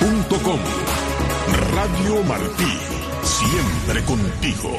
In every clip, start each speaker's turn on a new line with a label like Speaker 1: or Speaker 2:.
Speaker 1: Radio Martí, siempre contigo.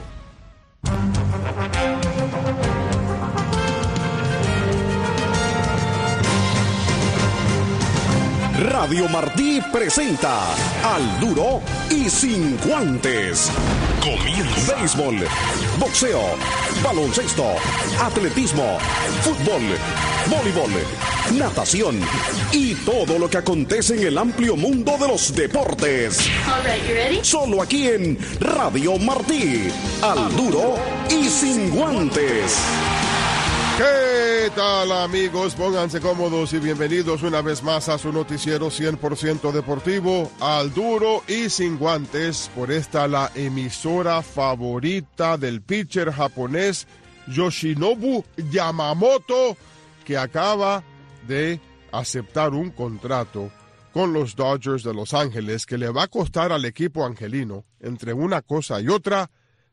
Speaker 2: Radio Martí presenta Al Duro y Sin Guantes.
Speaker 1: Comienza.
Speaker 2: Béisbol, boxeo, baloncesto, atletismo, fútbol, voleibol, natación y todo lo que acontece en el amplio mundo de los deportes.
Speaker 3: All right, you ready?
Speaker 2: Solo aquí en Radio Martí. Al Duro y Sin Guantes.
Speaker 4: ¿Qué tal, amigos? Pónganse cómodos y bienvenidos una vez más a su noticiero 100% deportivo, Al Duro y Sin Guantes, por esta la emisora favorita del pitcher japonés Yoshinobu Yamamoto, que acaba de aceptar un contrato con los Dodgers de Los Ángeles que le va a costar al equipo angelino, entre una cosa y otra,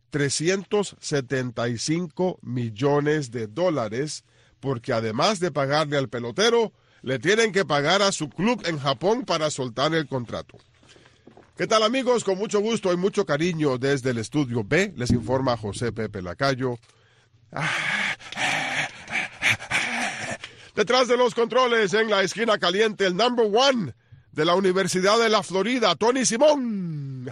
Speaker 4: $375 millones, porque además de pagarle al pelotero, le tienen que pagar a su club en Japón para soltar el contrato. ¿Qué tal, amigos? Con mucho gusto y mucho cariño desde el estudio B, les informa José Pepe Lacayo. Detrás de los controles, en la esquina caliente, el number one de la Universidad de la Florida, Tony Simón.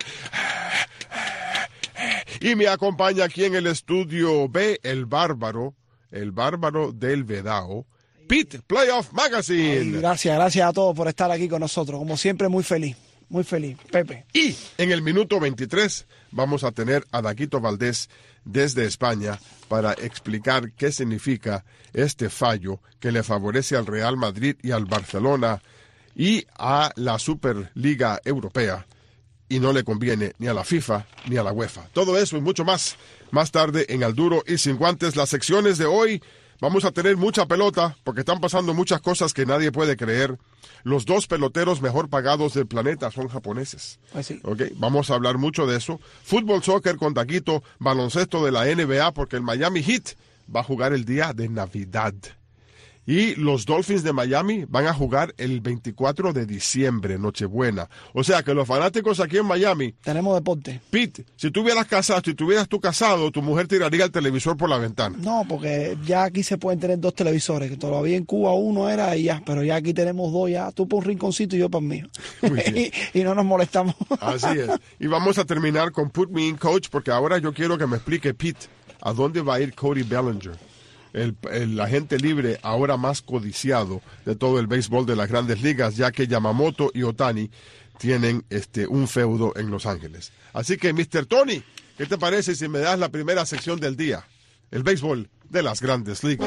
Speaker 4: Y me acompaña aquí en el estudio B, el bárbaro del Vedao, Pete Playoff Magazine.
Speaker 5: Ay, gracias a todos por estar aquí con nosotros. Como siempre, muy feliz, Pepe.
Speaker 4: Y en el minuto 23 vamos a tener a Daguito Valdés desde España para explicar qué significa este fallo que le favorece al Real Madrid y al Barcelona y a la Superliga Europea, y no le conviene ni a la FIFA ni a la UEFA. Todo eso y mucho más tarde en Al Duro y Sin Guantes. Las secciones de hoy, vamos a tener mucha pelota porque están pasando muchas cosas que nadie puede creer. Los dos peloteros mejor pagados del planeta son japoneses.
Speaker 5: Pues sí.
Speaker 4: Okay, vamos a hablar mucho de eso. Fútbol, soccer con Taquito, baloncesto de la NBA, porque el Miami Heat va a jugar el día de Navidad. Y los Dolphins de Miami van a jugar el 24 de diciembre, Nochebuena. O sea que los fanáticos aquí en Miami...
Speaker 5: Tenemos deporte.
Speaker 4: Pete, si tú hubieras tú casado, tu mujer tiraría el televisor por la ventana.
Speaker 5: No, porque ya aquí se pueden tener dos televisores, que todavía en Cuba uno era y ya, pero ya aquí tenemos dos ya. Tú por un rinconcito y yo por el mío. y no nos molestamos.
Speaker 4: Así es. Y vamos a terminar con Put Me in Coach, porque ahora yo quiero que me explique, Pete, a dónde va a ir Cody Bellinger. El agente libre ahora más codiciado de todo el béisbol de las Grandes Ligas, ya que Yamamoto y Ohtani tienen un feudo en Los Ángeles. Así que, Mr. Tony, ¿qué te parece si me das la primera sección del día? El béisbol de las Grandes Ligas.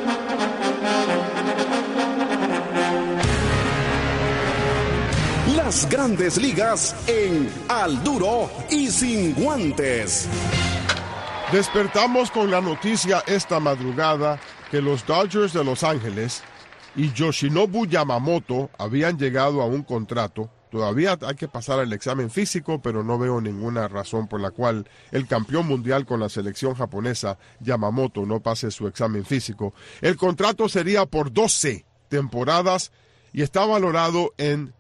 Speaker 2: Las Grandes Ligas en Al Duro y Sin Guantes.
Speaker 4: Despertamos con la noticia esta madrugada que los Dodgers de Los Ángeles y Yoshinobu Yamamoto habían llegado a un contrato. Todavía hay que pasar el examen físico, pero no veo ninguna razón por la cual el campeón mundial con la selección japonesa, Yamamoto, no pase su examen físico. El contrato sería por 12 temporadas y está valorado en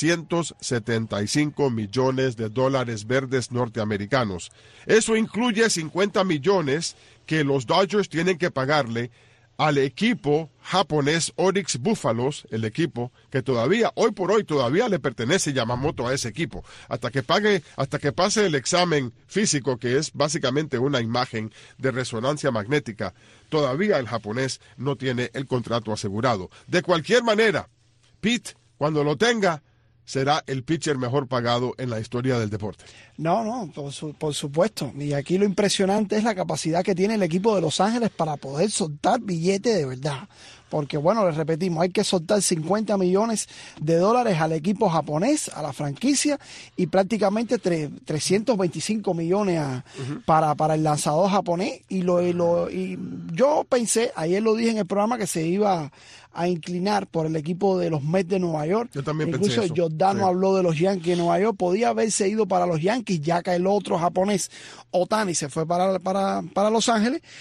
Speaker 4: $375 millones verdes norteamericanos. Eso incluye 50 millones que los Dodgers tienen que pagarle al equipo japonés Oryx Búfalos, el equipo que todavía, hoy por hoy, todavía le pertenece Yamamoto a ese equipo. Hasta que pase el examen físico, que es básicamente una imagen de resonancia magnética, todavía el japonés no tiene el contrato asegurado. De cualquier manera, Pete, cuando lo tenga, será el pitcher mejor pagado en la historia del deporte.
Speaker 5: No, por supuesto. Y aquí lo impresionante es la capacidad que tiene el equipo de Los Ángeles para poder soltar billetes de verdad. Porque, bueno, les repetimos, hay que soltar $50 millones al equipo japonés, a la franquicia, y prácticamente 325 millones para el lanzador japonés. Y yo pensé, ayer lo dije en el programa, que se iba a inclinar por el equipo de los Mets de Nueva York.
Speaker 4: Yo también
Speaker 5: Incluso
Speaker 4: pensé eso.
Speaker 5: Giordano habló de los Yankees de Nueva York. Podía haberse ido para los Yankees, ya que el otro japonés, Ohtani, se fue para Los Ángeles.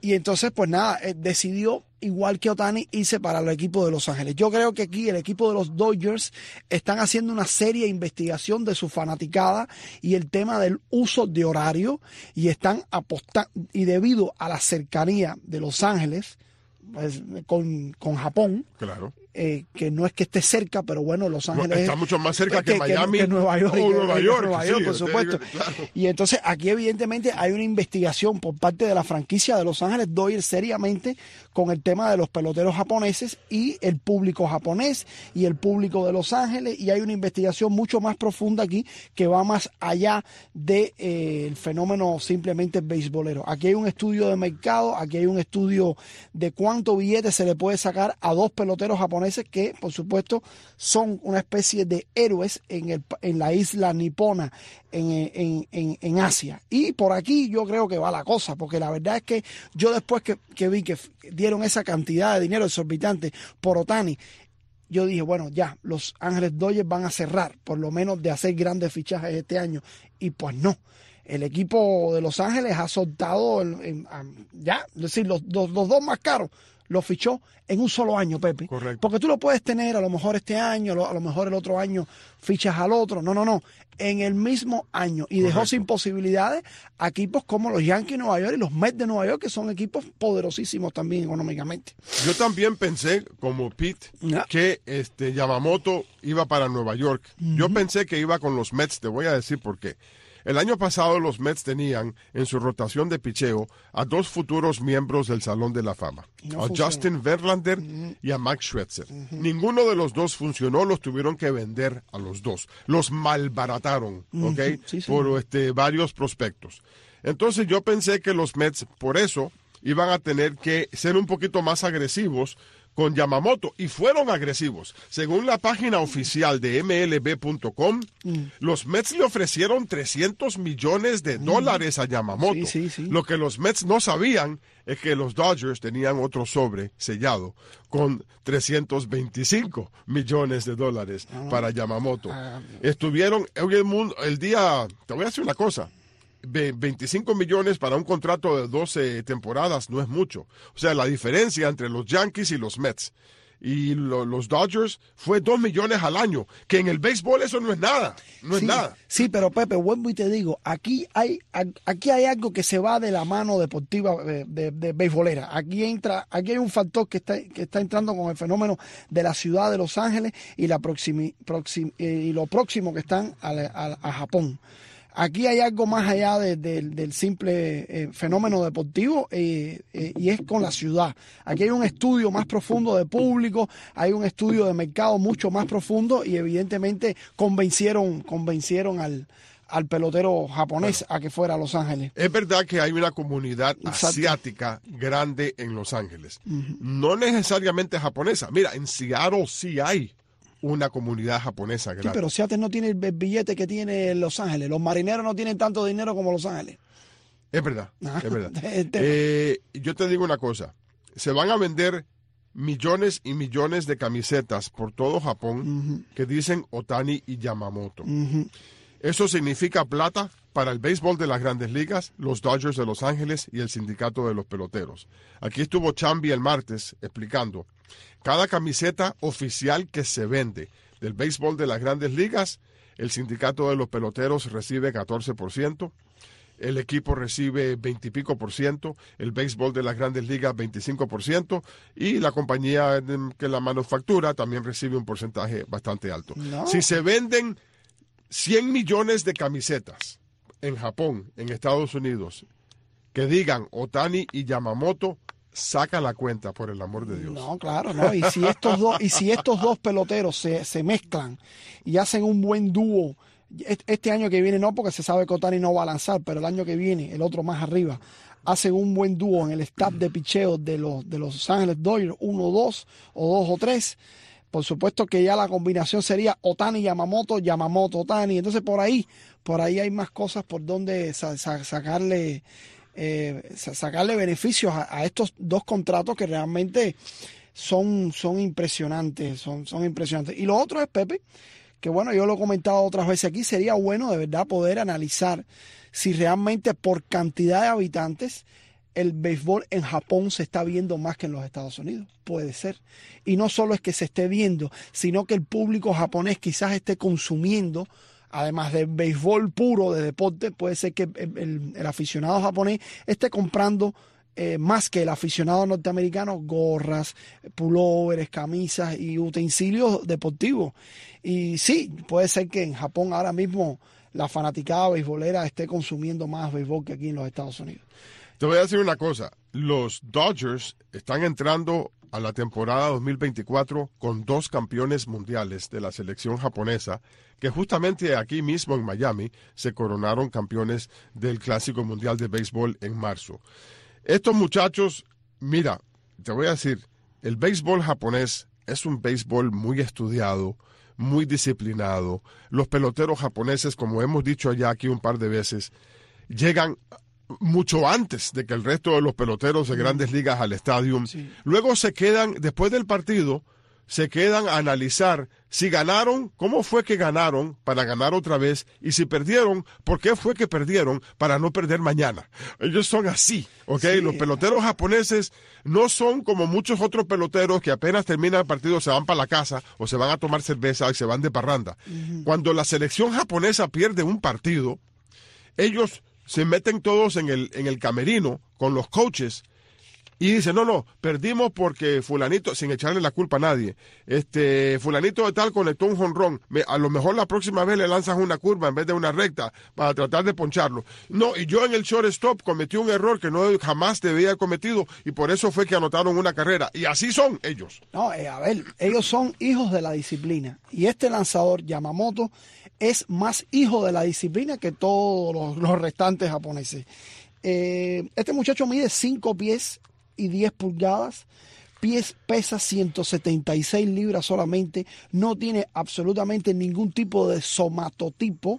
Speaker 5: Y entonces, pues nada, decidió, igual que Ohtani, irse para el equipo de Los Ángeles. Yo creo que aquí el equipo de los Dodgers están haciendo una seria investigación de su fanaticada y el tema del uso de horario, y están apostando, y debido a la cercanía de Los Ángeles pues, con Japón,
Speaker 4: Claro.
Speaker 5: que no es que esté cerca, pero bueno, Los Ángeles
Speaker 4: Está mucho más cerca que Miami
Speaker 5: que Nueva York,
Speaker 4: o Nueva York, sí,
Speaker 5: por supuesto.
Speaker 4: Claro.
Speaker 5: Y entonces aquí evidentemente hay una investigación por parte de la franquicia de Los Ángeles Dodgers seriamente con el tema de los peloteros japoneses y el público japonés y el público de Los Ángeles, y hay una investigación mucho más profunda aquí que va más allá de el fenómeno simplemente beisbolero. Aquí hay un estudio de mercado, aquí hay un estudio de cuánto billete se le puede sacar a dos peloteros japoneses que, por supuesto, son una especie de héroes en la isla nipona, en Asia. Y por aquí yo creo que va la cosa, porque la verdad es que yo después que vi que dieron esa cantidad de dinero exorbitante por Ohtani, yo dije, bueno, ya, Los Ángeles Dodgers van a cerrar, por lo menos de hacer grandes fichajes este año. Y pues no. El equipo de Los Ángeles ha soltado ya, es decir, los dos más caros los fichó en un solo año, Pepe.
Speaker 4: Correcto.
Speaker 5: Porque tú lo puedes tener a lo mejor este año, a lo mejor el otro año fichas al otro. No. En el mismo año. Y dejó sin posibilidades a equipos como los Yankees de Nueva York y los Mets de Nueva York, que son equipos poderosísimos también económicamente.
Speaker 4: Yo también pensé, como Pete, que Yamamoto iba para Nueva York. Yo pensé que iba con los Mets, te voy a decir por qué. El año pasado los Mets tenían en su rotación de picheo a dos futuros miembros del Salón de la Fama, a Justin Verlander y a Max Scherzer. Ninguno de los dos funcionó, los tuvieron que vender a los dos. Los malbarataron, ¿ok?
Speaker 5: Sí.
Speaker 4: Por varios prospectos. Entonces yo pensé que los Mets, por eso, iban a tener que ser un poquito más agresivos con Yamamoto, y fueron agresivos. Según la página oficial de MLB.com, los Mets le ofrecieron $300 millones a Yamamoto.
Speaker 5: Sí.
Speaker 4: Lo que los Mets no sabían es que los Dodgers tenían otro sobre sellado con $325 millones para Yamamoto. Estuvieron el día, te voy a decir una cosa, 25 millones para un contrato de 12 temporadas no es mucho. O sea, la diferencia entre los Yankees y los Mets y los Dodgers fue 2 millones al año, que en el béisbol eso no es nada, es nada.
Speaker 5: Sí, pero Pepe, vuelvo y te digo, aquí hay algo que se va de la mano deportiva de beisbolera. Aquí hay un factor que está entrando con el fenómeno de la ciudad de Los Ángeles y y lo próximo que están a Japón. Aquí hay algo más allá del simple fenómeno deportivo y es con la ciudad. Aquí hay un estudio más profundo de público, hay un estudio de mercado mucho más profundo y evidentemente convencieron al pelotero japonés a que fuera a Los Ángeles.
Speaker 4: Es verdad que hay una comunidad asiática grande en Los Ángeles. No necesariamente japonesa. Mira, en Seattle sí hay una comunidad japonesa grande.
Speaker 5: Sí, pero Seattle no tiene el billete que tiene Los Ángeles. Los marineros no tienen tanto dinero como Los Ángeles.
Speaker 4: Es verdad, es verdad. Yo te digo una cosa. Se van a vender millones y millones de camisetas por todo Japón que dicen Ohtani y Yamamoto. Eso significa plata para el béisbol de las Grandes Ligas, los Dodgers de Los Ángeles y el sindicato de los peloteros. Aquí estuvo Chambi el martes explicando. Cada camiseta oficial que se vende del béisbol de las Grandes Ligas, el sindicato de los peloteros recibe 14%, el equipo recibe 20 y pico %, el béisbol de las Grandes Ligas 25% y la compañía que la manufactura también recibe un porcentaje bastante alto.
Speaker 5: No.
Speaker 4: Si se venden 100 millones de camisetas en Japón, en Estados Unidos, que digan Ohtani y Yamamoto, saca la cuenta, por el amor de Dios.
Speaker 5: No, claro, no. Y si estos dos peloteros se mezclan y hacen un buen dúo, este año que viene no, porque se sabe que Ohtani no va a lanzar, pero el año que viene, el otro más arriba, hacen un buen dúo en el staff de picheo de los Ángeles Dodgers, 1-2 o 2 o 3. Por supuesto que ya la combinación sería Ohtani, Yamamoto, Ohtani. Entonces por ahí hay más cosas por donde sacarle beneficios a estos dos contratos que realmente son impresionantes, son impresionantes. Y lo otro es, Pepe, que bueno, yo lo he comentado otras veces aquí, sería bueno de verdad poder analizar si realmente por cantidad de habitantes el béisbol en Japón se está viendo más que en los Estados Unidos. Puede ser. Y no solo es que se esté viendo, sino que el público japonés quizás esté consumiendo, además del béisbol puro de deporte, puede ser que el aficionado japonés esté comprando más que el aficionado norteamericano, gorras, pulóveres, camisas y utensilios deportivos. Y sí, puede ser que en Japón ahora mismo la fanaticada beisbolera esté consumiendo más béisbol que aquí en los Estados Unidos.
Speaker 4: Te voy a decir una cosa, los Dodgers están entrando a la temporada 2024 con 2 campeones mundiales de la selección japonesa, que justamente aquí mismo en Miami se coronaron campeones del Clásico Mundial de Béisbol en marzo. Estos muchachos, mira, te voy a decir, el béisbol japonés es un béisbol muy estudiado, muy disciplinado. Los peloteros japoneses, como hemos dicho ya aquí un par de veces, llegan mucho antes de que el resto de los peloteros de grandes ligas al estadio.
Speaker 5: Sí.
Speaker 4: Luego se quedan, después del partido, se quedan a analizar si ganaron, cómo fue que ganaron para ganar otra vez, y si perdieron, por qué fue que perdieron para no perder mañana. Ellos son así, ¿ok?
Speaker 5: Sí.
Speaker 4: Los peloteros japoneses no son como muchos otros peloteros que apenas termina el partido se van para la casa o se van a tomar cerveza y se van de parranda. Cuando la selección japonesa pierde un partido, ellos se meten todos en el camerino con los coaches y dicen, no, perdimos porque fulanito, sin echarle la culpa a nadie, fulanito de tal conectó un jonrón, a lo mejor la próxima vez le lanzas una curva en vez de una recta para tratar de poncharlo. No, y yo en el shortstop cometí un error que no jamás debía haber cometido y por eso fue que anotaron una carrera. Y así son ellos.
Speaker 5: No, a ver, ellos son hijos de la disciplina. Y este lanzador, Yamamoto, es más hijo de la disciplina que todos los restantes japoneses. Este muchacho mide 5 pies y 10 pulgadas, pesa 176 libras solamente, no tiene absolutamente ningún tipo de somatotipo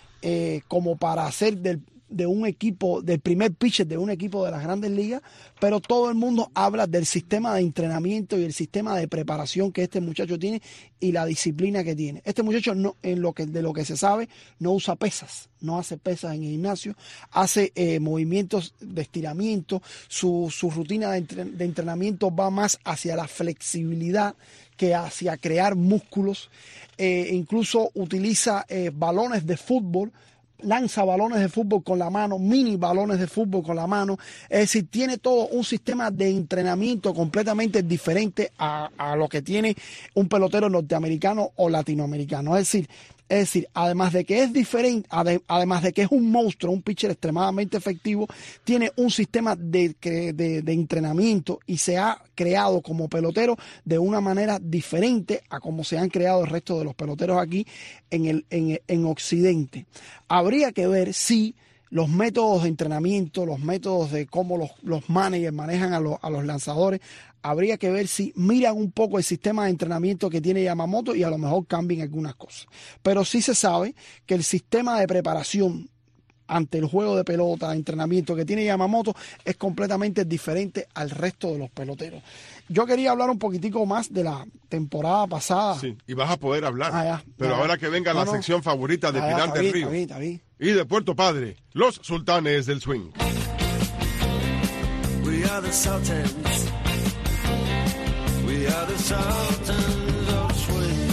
Speaker 5: como para ser de un equipo, del primer pitcher de un equipo de las grandes ligas, pero todo el mundo habla del sistema de entrenamiento y el sistema de preparación que este muchacho tiene y la disciplina que tiene. Este muchacho no, de lo que se sabe, no usa pesas, no hace pesas en el gimnasio, hace movimientos de estiramiento, su rutina de entrenamiento va más hacia la flexibilidad que hacia crear músculos, incluso utiliza balones de fútbol, lanza balones de fútbol con la mano, mini balones de fútbol con la mano, es decir, tiene todo un sistema de entrenamiento completamente diferente a lo que tiene un pelotero norteamericano o latinoamericano, es decir, además de que es diferente, además de que es un monstruo, un pitcher extremadamente efectivo, tiene un sistema de entrenamiento y se ha creado como pelotero de una manera diferente a como se han creado el resto de los peloteros aquí en Occidente. Habría que ver si los métodos de entrenamiento, los métodos de cómo los managers manejan a los lanzadores, habría que ver si miran un poco el sistema de entrenamiento que tiene Yamamoto y a lo mejor cambien algunas cosas. Pero sí se sabe que el sistema de preparación ante el juego de pelota, de entrenamiento que tiene Yamamoto es completamente diferente al resto de los peloteros. Yo quería hablar un poquitico más de la temporada pasada.
Speaker 4: Sí, y vas a poder hablar.
Speaker 5: Ya,
Speaker 4: pero ahora que venga la sección favorita de Pinar del Río.
Speaker 5: Está bien.
Speaker 4: Y de Puerto Padre, los sultanes del swing.
Speaker 3: We are the Sultans. We are the Sultans of Swing.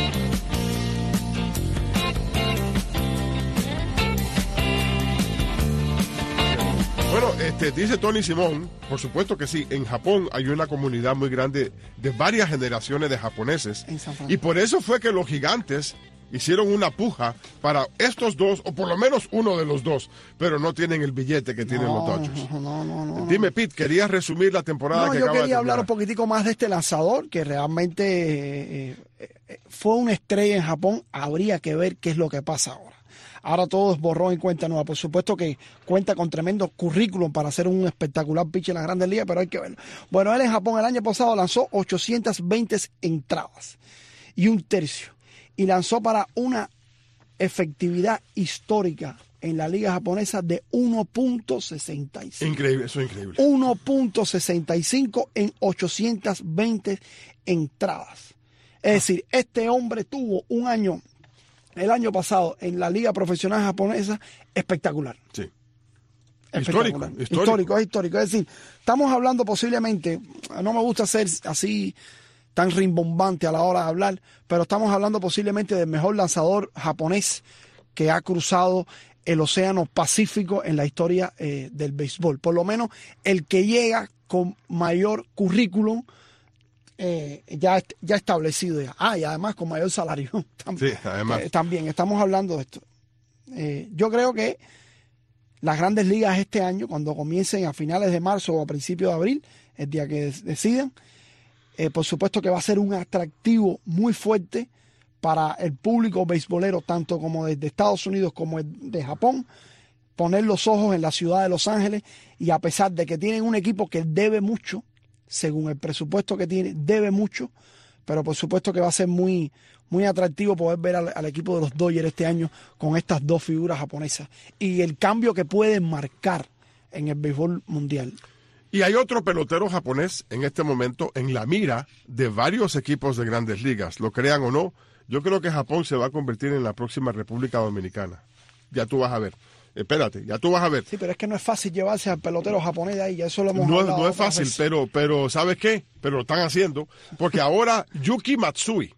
Speaker 4: Bueno, dice Tony Simón, por supuesto que sí, en Japón hay una comunidad muy grande de varias generaciones de japoneses.
Speaker 5: En San Francisco.
Speaker 4: Y por eso fue que los Gigantes hicieron una puja para estos dos, o por lo menos uno de los dos, pero no tienen el billete que tienen los Dodgers.
Speaker 5: No.
Speaker 4: Dime, Pete, ¿querías resumir la temporada
Speaker 5: No,
Speaker 4: que
Speaker 5: yo
Speaker 4: acaba de
Speaker 5: quería hablar
Speaker 4: terminar?
Speaker 5: un poquitico más de este lanzador que realmente fue una estrella en Japón. Habría que ver qué es lo que pasa ahora. Ahora todo es borrón y cuenta nueva. Por supuesto que cuenta con tremendo currículum para ser un espectacular pitcher en las grandes ligas, pero hay que verlo. Bueno, él en Japón el año pasado lanzó 820 entradas y un tercio. Y lanzó para una efectividad histórica en la liga japonesa de 1.65.
Speaker 4: Increíble, eso es increíble.
Speaker 5: 1.65 en 820 entradas. Es decir, este hombre tuvo un año, el año pasado, en la liga profesional japonesa, espectacular.
Speaker 4: Sí.
Speaker 5: espectacular.
Speaker 4: Histórico.
Speaker 5: Es histórico. Es decir, estamos hablando posiblemente, no me gusta ser así tan rimbombante a la hora de hablar, pero estamos hablando posiblemente del mejor lanzador japonés que ha cruzado el océano Pacífico en la historia del béisbol. Por lo menos el que llega con mayor currículum ya establecido ya. Y además con mayor salario.
Speaker 4: Sí, además.
Speaker 5: También estamos hablando de esto. Yo creo que las grandes ligas este año, cuando comiencen a finales de marzo o a principios de abril, el día que decidan, por supuesto que va a ser un atractivo muy fuerte para el público beisbolero, tanto como desde Estados Unidos como de Japón, poner los ojos en la ciudad de Los Ángeles, y a pesar de que tienen un equipo que debe mucho, según el presupuesto que tiene, debe mucho, pero por supuesto que va a ser muy, muy atractivo poder ver al equipo de los Dodgers este año con estas dos figuras japonesas y el cambio que pueden marcar en el béisbol mundial.
Speaker 4: Y hay otro pelotero japonés en este momento en la mira de varios equipos de grandes ligas. Lo crean o no, yo creo que Japón se va a convertir en la próxima República Dominicana. Ya tú vas a ver. Espérate, ya tú vas a ver.
Speaker 5: Sí, pero es que no es fácil llevarse al pelotero japonés de ahí, ya eso lo hemos hablado.
Speaker 4: No es fácil, pero ¿sabes qué? Pero lo están haciendo, porque ahora Yuki Matsui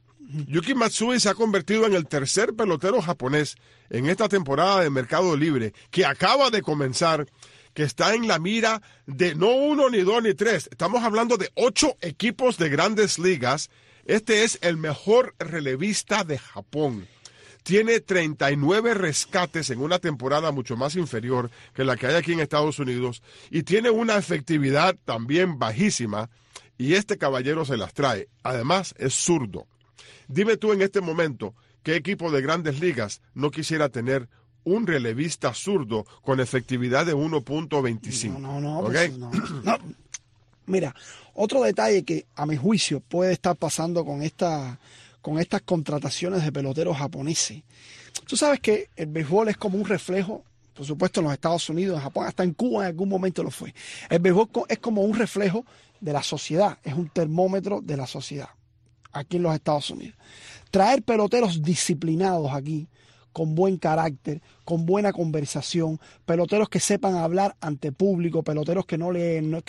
Speaker 4: se ha convertido en el tercer pelotero japonés en esta temporada de mercado libre, que acaba de comenzar, que está en la mira de no 1, ni 2, ni 3. Estamos hablando de 8 equipos de grandes ligas. Este es el mejor relevista de Japón. Tiene 39 rescates en una temporada mucho más inferior que la que hay aquí en Estados Unidos, y tiene una efectividad también bajísima, y este caballero se las trae. Además, es zurdo. Dime tú en este momento, ¿qué equipo de grandes ligas no quisiera tener un relevista zurdo con efectividad de 1.25?
Speaker 5: No,
Speaker 4: ¿Okay?
Speaker 5: Pues, no. Mira, otro detalle que a mi juicio puede estar pasando con estas contrataciones de peloteros japoneses. Tú sabes que el béisbol es como un reflejo, por supuesto en los Estados Unidos, en Japón, hasta en Cuba en algún momento lo fue. El béisbol es como un reflejo de la sociedad, es un termómetro de la sociedad aquí en los Estados Unidos. Traer peloteros disciplinados aquí, con buen carácter, con buena conversación, peloteros que sepan hablar ante público, peloteros que no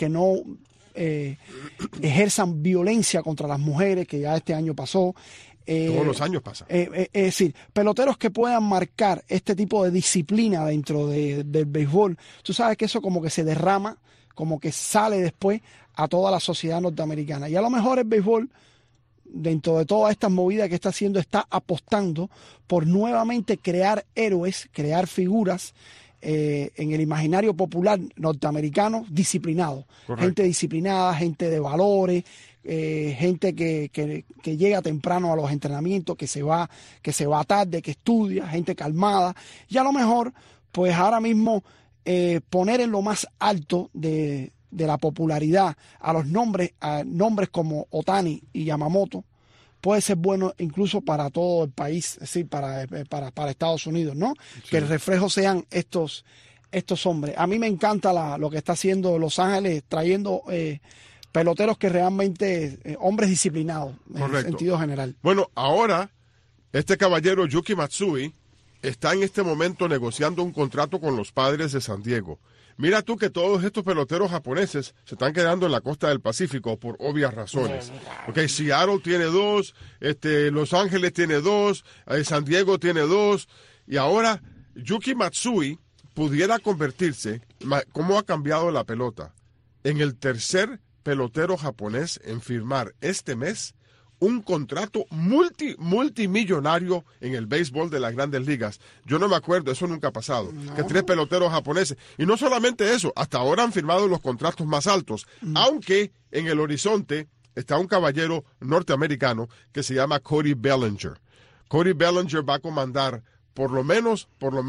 Speaker 5: ejerzan violencia contra las mujeres, que ya este año pasó.
Speaker 4: Todos los años pasa.
Speaker 5: Es decir, peloteros que puedan marcar este tipo de disciplina dentro del béisbol. Tú sabes que eso como que se derrama, como que sale después a toda la sociedad norteamericana. Y a lo mejor el béisbol, dentro de todas estas movidas que está haciendo, está apostando por nuevamente crear héroes, crear figuras en el imaginario popular norteamericano disciplinados.
Speaker 4: Correcto.
Speaker 5: Gente disciplinada, gente de valores, gente que llega temprano a los entrenamientos, que se va tarde, que estudia, gente calmada. Y a lo mejor, pues ahora mismo poner en lo más alto de la popularidad a nombres como Otani y Yamamoto puede ser bueno incluso para todo el país, es decir, para Estados Unidos, ¿no? Sí. Que el reflejo sean estos hombres. A mí me encanta lo que está haciendo Los Ángeles, trayendo peloteros que realmente, hombres disciplinados. Correcto. En el sentido general.
Speaker 4: Bueno, ahora este caballero Yuki Matsui está en este momento negociando un contrato con los Padres de San Diego. Mira tú que todos estos peloteros japoneses se están quedando en la costa del Pacífico por obvias razones. Okay, Seattle tiene 2, Los Ángeles tiene 2, San Diego tiene 2, y ahora Yuki Matsui pudiera convertirse, ¿cómo ha cambiado la pelota?, en el tercer pelotero japonés en firmar este mes un contrato multimillonario en el béisbol de las grandes ligas. Yo no me acuerdo, eso nunca ha pasado, que 3 peloteros japoneses, y no solamente eso, hasta ahora han firmado los contratos más altos, aunque en el horizonte está un caballero norteamericano que se llama Cody Bellinger. Cody Bellinger va a comandar por lo menos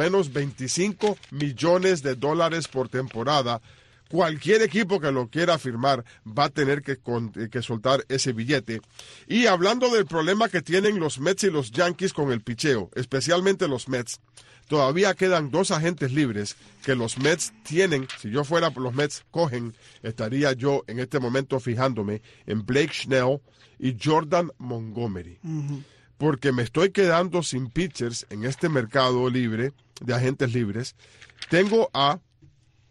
Speaker 4: $25 millones por temporada. Cualquier equipo que lo quiera firmar va a tener que soltar ese billete. Y hablando del problema que tienen los Mets y los Yankees con el picheo, especialmente los Mets, todavía quedan 2 agentes libres que los Mets tienen. Si yo fuera por los Mets, estaría yo en este momento fijándome en Blake Snell y Jordan Montgomery. Porque me estoy quedando sin pitchers en este mercado libre de agentes libres. Tengo a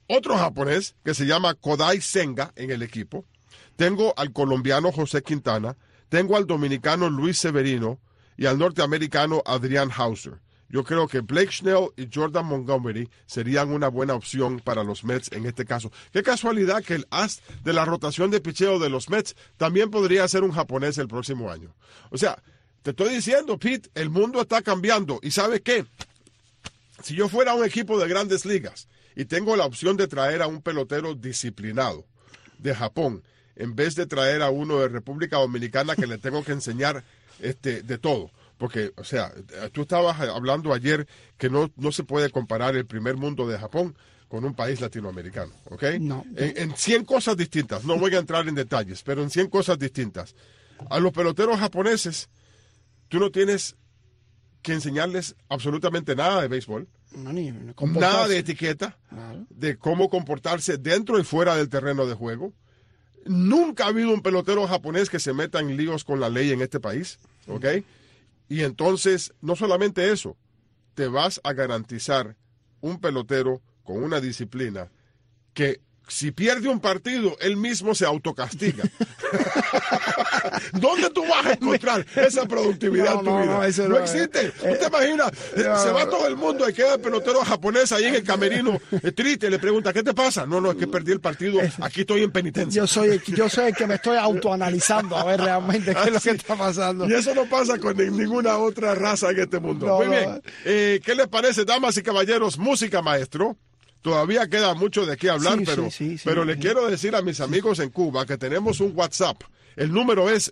Speaker 4: otro japonés que se llama Kodai Senga en el equipo. Tengo al colombiano José Quintana. Tengo al dominicano Luis Severino y al norteamericano Adrián Hauser. Yo creo que Blake Snell y Jordan Montgomery serían una buena opción para los Mets en este caso. Qué casualidad que el as de la rotación de picheo de los Mets también podría ser un japonés el próximo año. O sea, te estoy diciendo, Pete, el mundo está cambiando. ¿Y sabes qué? Si yo fuera un equipo de Grandes Ligas y tengo la opción de traer a un pelotero disciplinado de Japón, en vez de traer a uno de República Dominicana que le tengo que enseñar de todo. Porque, o sea, tú estabas hablando ayer que no se puede comparar el primer mundo de Japón con un país latinoamericano, ¿ok?
Speaker 5: No.
Speaker 4: En 100 cosas distintas, no voy a entrar en detalles, pero en 100 cosas distintas. A los peloteros japoneses, tú no tienes que enseñarles absolutamente nada de béisbol, nada de etiqueta, de cómo comportarse dentro y fuera del terreno de juego. Nunca ha habido un pelotero japonés que se meta en líos con la ley en este país, ¿ok? Y entonces, no solamente eso, te vas a garantizar un pelotero con una disciplina que si pierde un partido, él mismo se autocastiga. ¿Dónde tú vas a encontrar esa productividad en tu vida? No existe. ¿Tú te imaginas? Se va todo el mundo y queda el pelotero japonés ahí en el camerino triste y le pregunta, ¿qué te pasa? No, es que perdí el partido, aquí estoy en penitencia.
Speaker 5: Yo soy el que me estoy autoanalizando a ver realmente qué es lo que está pasando.
Speaker 4: Y eso no pasa con ninguna otra raza en este mundo. Muy bien. ¿Qué les parece, damas y caballeros? Música, maestro. Todavía queda mucho de qué hablar, pero le quiero decir a mis amigos en Cuba que tenemos un WhatsApp. El número es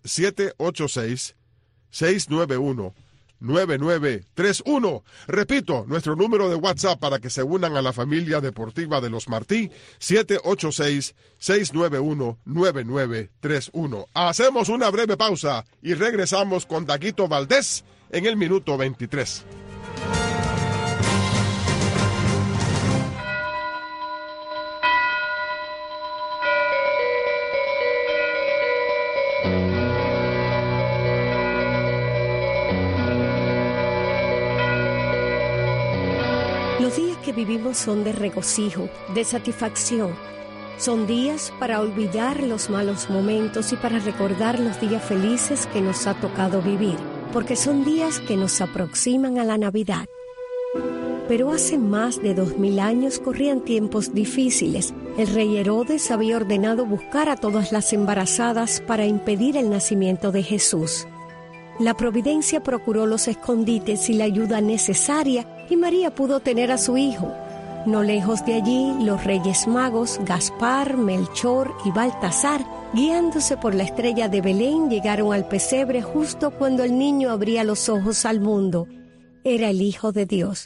Speaker 4: 786-691-9931. Repito, nuestro número de WhatsApp para que se unan a la familia deportiva de los Martí, 786-691-9931. Hacemos una breve pausa y regresamos con Daguito Valdés en el minuto 23.
Speaker 6: Los días que vivimos son de regocijo, de satisfacción. Son días para olvidar los malos momentos y para recordar los días felices que nos ha tocado vivir, porque son días que nos aproximan a la Navidad. Pero hace más de 2000 años corrían tiempos difíciles. El rey Herodes había ordenado buscar a todas las embarazadas para impedir el nacimiento de Jesús. La providencia procuró los escondites y la ayuda necesaria y María pudo tener a su hijo. No lejos de allí, los reyes magos, Gaspar, Melchor y Baltasar, guiándose por la estrella de Belén, llegaron al pesebre justo cuando el niño abría los ojos al mundo. Era el Hijo de Dios.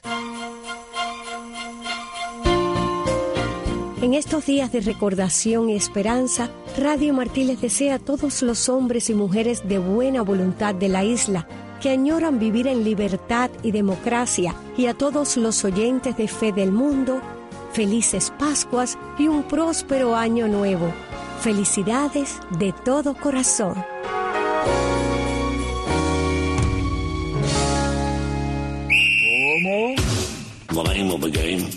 Speaker 6: En estos días de recordación y esperanza, Radio Martí les desea a todos los hombres y mujeres de buena voluntad de la isla que añoran vivir en libertad y democracia, y a todos los oyentes de Fe del Mundo, felices Pascuas y un próspero año nuevo. Felicidades de todo corazón.
Speaker 3: ¿Cómo? The name of the game.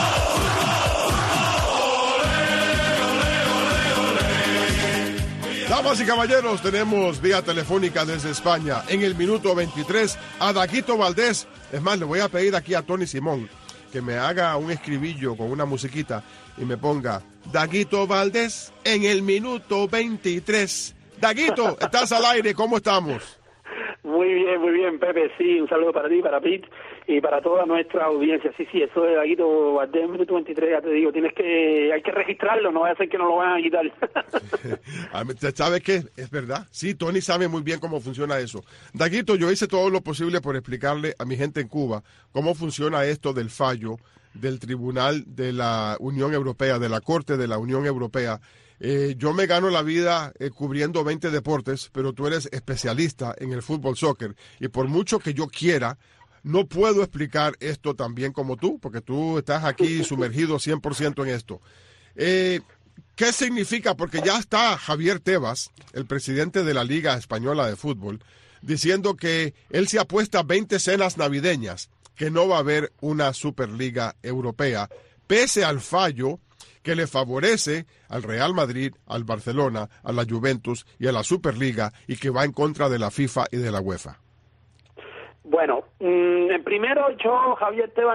Speaker 4: Damas y caballeros, tenemos vía telefónica desde España en el minuto 23 a Daguito Valdés. Es más, le voy a pedir aquí a Tony Simón que me haga un escribillo con una musiquita y me ponga Daguito Valdés en el minuto 23. Daguito, estás al aire, ¿cómo estamos?
Speaker 7: Muy bien, Pepe, sí, un saludo para ti, para Pete y para toda nuestra audiencia. Sí, eso de Daguito Valdés en minuto 23, ya te digo, hay que registrarlo, no vaya a ser que no lo van a quitar.
Speaker 4: ¿Sabes qué? Es verdad, sí, Tony sabe muy bien cómo funciona eso. Daguito, yo hice todo lo posible por explicarle a mi gente en Cuba cómo funciona esto del fallo del Tribunal de la Unión Europea, de la Corte de la Unión Europea. Yo me gano la vida cubriendo 20 deportes, pero tú eres especialista en el fútbol soccer y por mucho que yo quiera, no puedo explicar esto tan bien como tú, porque tú estás aquí sumergido 100% en esto. ¿Qué significa? Porque ya está Javier Tebas, el presidente de la Liga Española de Fútbol, diciendo que él se apuesta 20 cenas navideñas, que no va a haber una Superliga Europea, pese al fallo que le favorece al Real Madrid, al Barcelona, a la Juventus y a la Superliga y que va en contra de la FIFA y de la UEFA?
Speaker 7: Bueno, primero yo, Javier Tebas,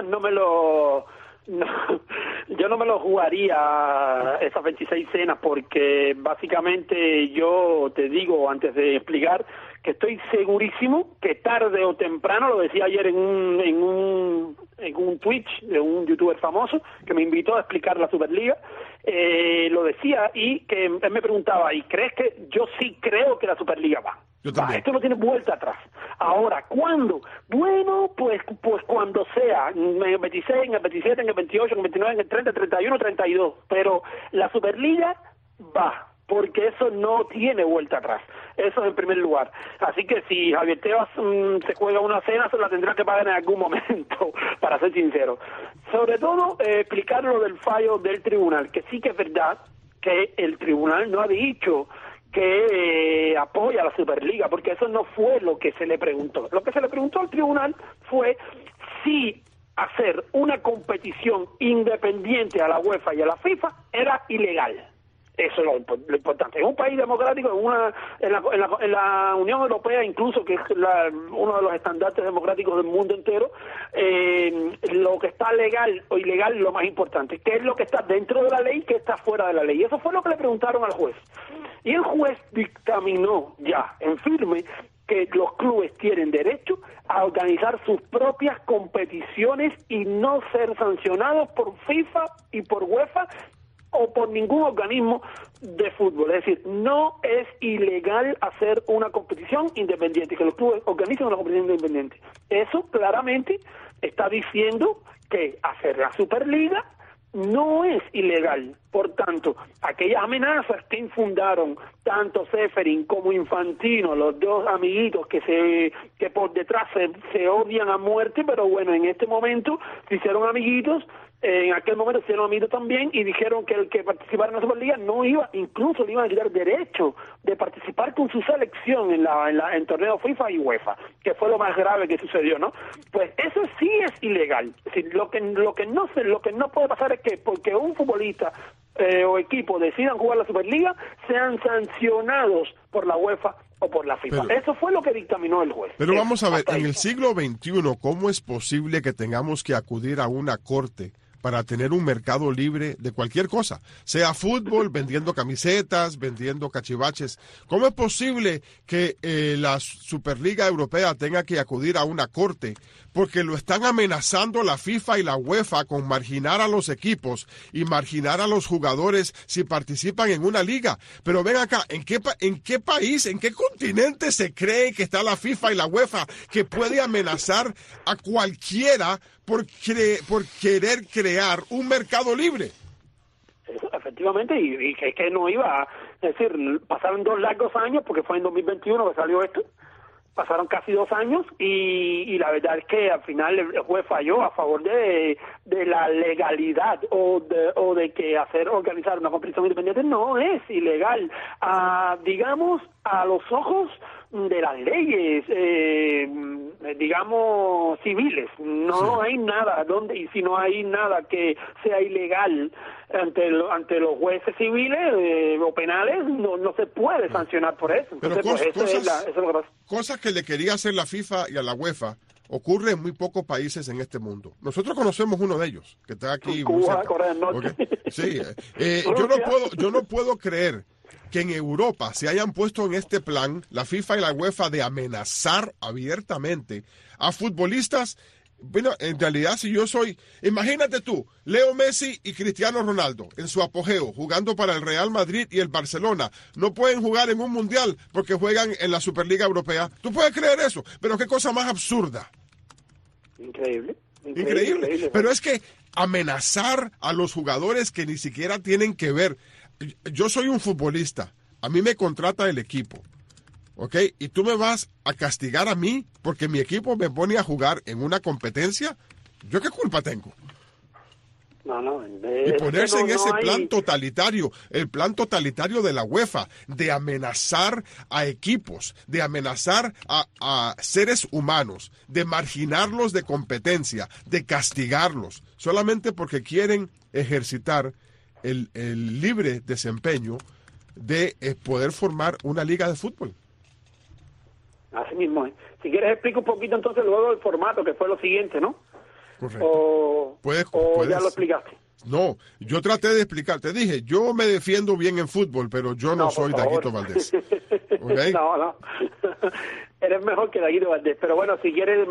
Speaker 7: yo no me lo jugaría esas 26 cenas, porque básicamente yo te digo, antes de explicar, que estoy segurísimo que tarde o temprano, lo decía ayer en un Twitch de un youtuber famoso que me invitó a explicar la Superliga, lo decía, y que él me preguntaba, ¿y crees que? Yo sí creo que la Superliga va. Esto no tiene vuelta atrás. Ahora, ¿cuándo? Bueno, pues cuando sea, en el 26, en el 27, en el 28, en el 29, en el 30, 31, 32, pero la Superliga va, porque eso no tiene vuelta atrás. Eso es en primer lugar. Así que si Javier Tebas se juega una cena, se la tendrá que pagar en algún momento, para ser sincero. Sobre todo, explicar lo del fallo del tribunal, que sí que es verdad que el tribunal no ha dicho que apoya a la Superliga, porque eso no fue lo que se le preguntó. Lo que se le preguntó al tribunal fue si hacer una competición independiente a la UEFA y a la FIFA era ilegal. Eso es lo importante. En un país democrático, en la Unión Europea, incluso, que es uno de los estandartes democráticos del mundo entero, lo que está legal o ilegal es lo más importante. ¿Qué es lo que está dentro de la ley y qué está fuera de la ley? Y eso fue lo que le preguntaron al juez. Y el juez dictaminó ya en firme que los clubes tienen derecho a organizar sus propias competiciones y no ser sancionados por FIFA y por UEFA o por ningún organismo de fútbol. Es decir, no es ilegal hacer una competición independiente, que los clubes organicen una competición independiente. Eso claramente está diciendo que hacer la Superliga no es ilegal. Por tanto, aquellas amenazas que infundaron tanto Ceferin como Infantino, los dos amiguitos que por detrás se odian a muerte, pero bueno, en este momento se hicieron amiguitos. En aquel momento se hicieron amigos también y dijeron que el que participara en la Superliga no iba, incluso le iban a quitar derecho de participar con su selección en torneos FIFA y UEFA, que fue lo más grave que sucedió, ¿no? Pues eso sí es ilegal. Es decir, lo que no puede pasar es que porque un futbolista o equipo decidan jugar la Superliga sean sancionados por la UEFA o por la FIFA. Eso fue lo que dictaminó el juez.
Speaker 4: Pero vamos a ver, en el siglo XXI, ¿cómo es posible que tengamos que acudir a una corte para tener un mercado libre de cualquier cosa? Sea fútbol, vendiendo camisetas, vendiendo cachivaches. ¿Cómo es posible que la Superliga Europea tenga que acudir a una corte? Porque lo están amenazando la FIFA y la UEFA con marginar a los equipos y marginar a los jugadores si participan en una liga. Pero ven acá, ¿en qué país, en qué continente se cree que está la FIFA y la UEFA que puede amenazar a cualquiera por querer crear un mercado libre?
Speaker 7: Eso, efectivamente, y que no iba, es decir, pasaron 2 largos años, porque fue en 2021 que salió esto, pasaron casi 2 años y la verdad es que al final el juez falló a favor de la legalidad o de que organizar una competición independiente no es ilegal, digamos, a los ojos de las leyes, digamos, civiles. No hay nada y si no hay nada que sea ilegal ante los jueces civiles o penales, no se puede sancionar por eso. Entonces,
Speaker 4: pero
Speaker 7: eso es lo que pasa.
Speaker 4: Cosas que le quería hacer la FIFA y a la UEFA ocurre en muy pocos países en este mundo. Nosotros conocemos uno de ellos, que está aquí.
Speaker 7: Cuba, Corea del Norte.
Speaker 4: Okay. Sí, yo no puedo creer que en Europa se hayan puesto en este plan la FIFA y la UEFA de amenazar abiertamente a futbolistas. Bueno, en realidad, imagínate tú, Leo Messi y Cristiano Ronaldo en su apogeo, jugando para el Real Madrid y el Barcelona, no pueden jugar en un mundial porque juegan en la Superliga Europea. ¿Tú puedes creer eso? Pero qué cosa más absurda.
Speaker 7: Increíble.
Speaker 4: Pero es que amenazar a los jugadores que ni siquiera tienen que ver. Yo soy un futbolista, a mí me contrata el equipo. ¿Ok? Y tú me vas a castigar a mí porque mi equipo me pone a jugar en una competencia. ¿Yo qué culpa tengo? Y ponerse en ese plan totalitario, el plan totalitario de la UEFA, de amenazar a equipos, de amenazar a seres humanos, de marginarlos de competencia, de castigarlos, solamente porque quieren ejercitar el libre desempeño de poder formar una liga de fútbol.
Speaker 7: Así mismo es. Si quieres explico un poquito entonces luego el formato, que fue lo siguiente, ¿no?
Speaker 4: Correcto.
Speaker 7: O ya lo explicaste.
Speaker 4: No, yo traté de explicar. Te dije, yo me defiendo bien en fútbol, pero yo no soy Daguito Valdés. ¿Okay?
Speaker 7: No. Eres mejor que Daguito Valdés. Pero bueno, si quieres,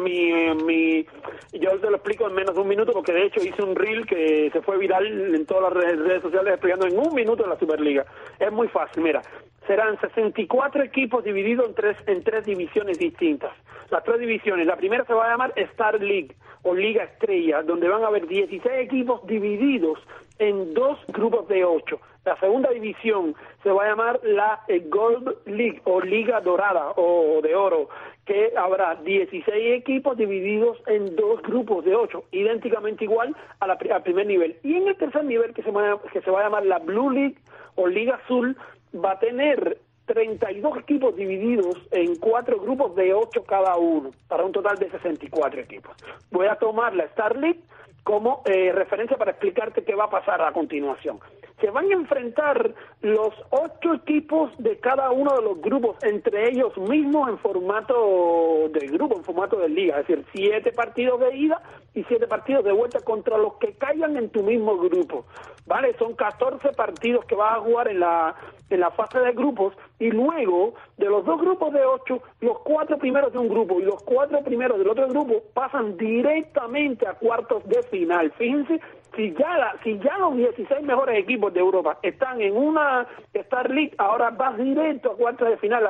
Speaker 7: yo te lo explico en menos de un minuto, porque de hecho hice un reel que se fue viral en todas las redes sociales explicando en un minuto la Superliga. Es muy fácil, mira. Serán 64 equipos divididos en tres divisiones distintas. Las tres divisiones. La primera se va a llamar Star League o Liga Estrella, donde van a haber 16 equipos divididos en 2 grupos de 8. La segunda división se va a llamar la Gold League o Liga Dorada o de Oro, que habrá 16 equipos divididos en 2 grupos de 8, idénticamente igual al primer nivel. Y en el tercer nivel, que se va a llamar la Blue League o Liga Azul, va a tener 32 equipos divididos en 4 grupos de 8 cada uno, para un total de 64 equipos. Voy a tomar la Star League como referencia para explicarte qué va a pasar a continuación. Se van a enfrentar los 8 equipos de cada uno de los grupos entre ellos mismos en formato de grupo, en formato de liga, es decir, 7 partidos de ida y 7 partidos de vuelta contra los que caigan en tu mismo grupo, ¿vale? Son 14 partidos que vas a jugar en la fase de grupos, y luego de los 2 grupos de 8, los 4 primeros de un grupo y los 4 primeros del otro grupo pasan directamente a cuartos de final. Fíjense, si ya los 16 mejores equipos de Europa están en una Star League, ahora vas directo a cuartos de final.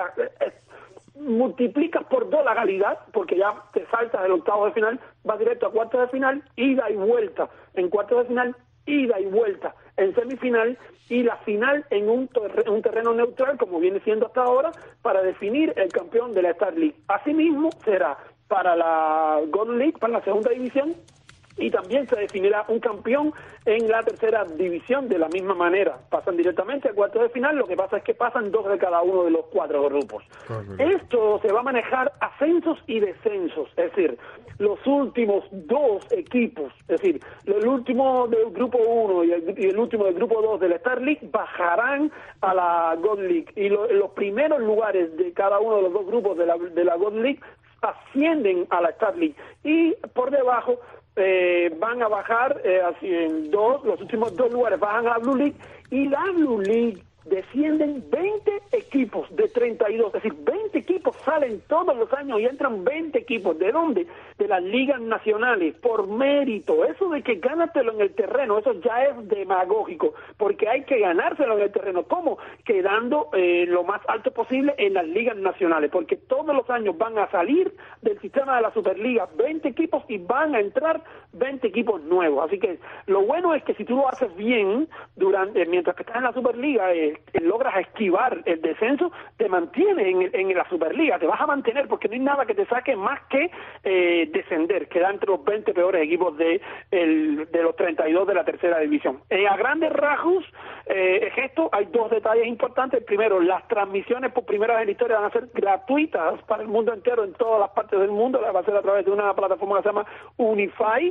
Speaker 7: Multiplicas por 2 la calidad, porque ya te saltas del octavo de final, vas directo a cuartos de final, ida y vuelta. En cuartos de final, ida y vuelta. En semifinal, y la final en un terreno neutral, como viene siendo hasta ahora, para definir el campeón de la Star League. Asimismo, será para la Gold League, para la segunda división, y también se definirá un campeón en la tercera división de la misma manera. Pasan directamente a cuartos de final, lo que pasa es que pasan 2 de cada uno de los 4 grupos. Esto se va a manejar ascensos y descensos, es decir, los últimos 2 equipos, es decir, el último del grupo 1 y el último del grupo 2 de la Star League bajarán a la Gold League, y los primeros lugares de cada uno de los 2 grupos de la Gold League ascienden a la Star League, y por debajo van a bajar así en los últimos 2 lugares bajan a la Blue League, y la Blue League descienden 20 equipos de 32, es decir, 20 equipos salen todos los años y entran 20 equipos. ¿De dónde? De las ligas nacionales, por mérito. Eso de que gánatelo en el terreno, eso ya es demagógico, porque hay que ganárselo en el terreno. ¿Cómo? Quedando lo más alto posible en las ligas nacionales, porque todos los años van a salir del sistema de la Superliga 20 equipos y van a entrar 20 equipos nuevos. Así que lo bueno es que si tú lo haces bien mientras que estás en la Superliga, logras esquivar el descenso, te mantienes en la Superliga, te vas a mantener, porque no hay nada que te saque más que descender, quedar entre los 20 peores equipos de los 32 de la tercera división. A grandes rasgos, esto hay 2 detalles importantes. El primero, las transmisiones por primera vez en la historia van a ser gratuitas para el mundo entero, en todas las partes del mundo. Va a ser a través de una plataforma que se llama Unify,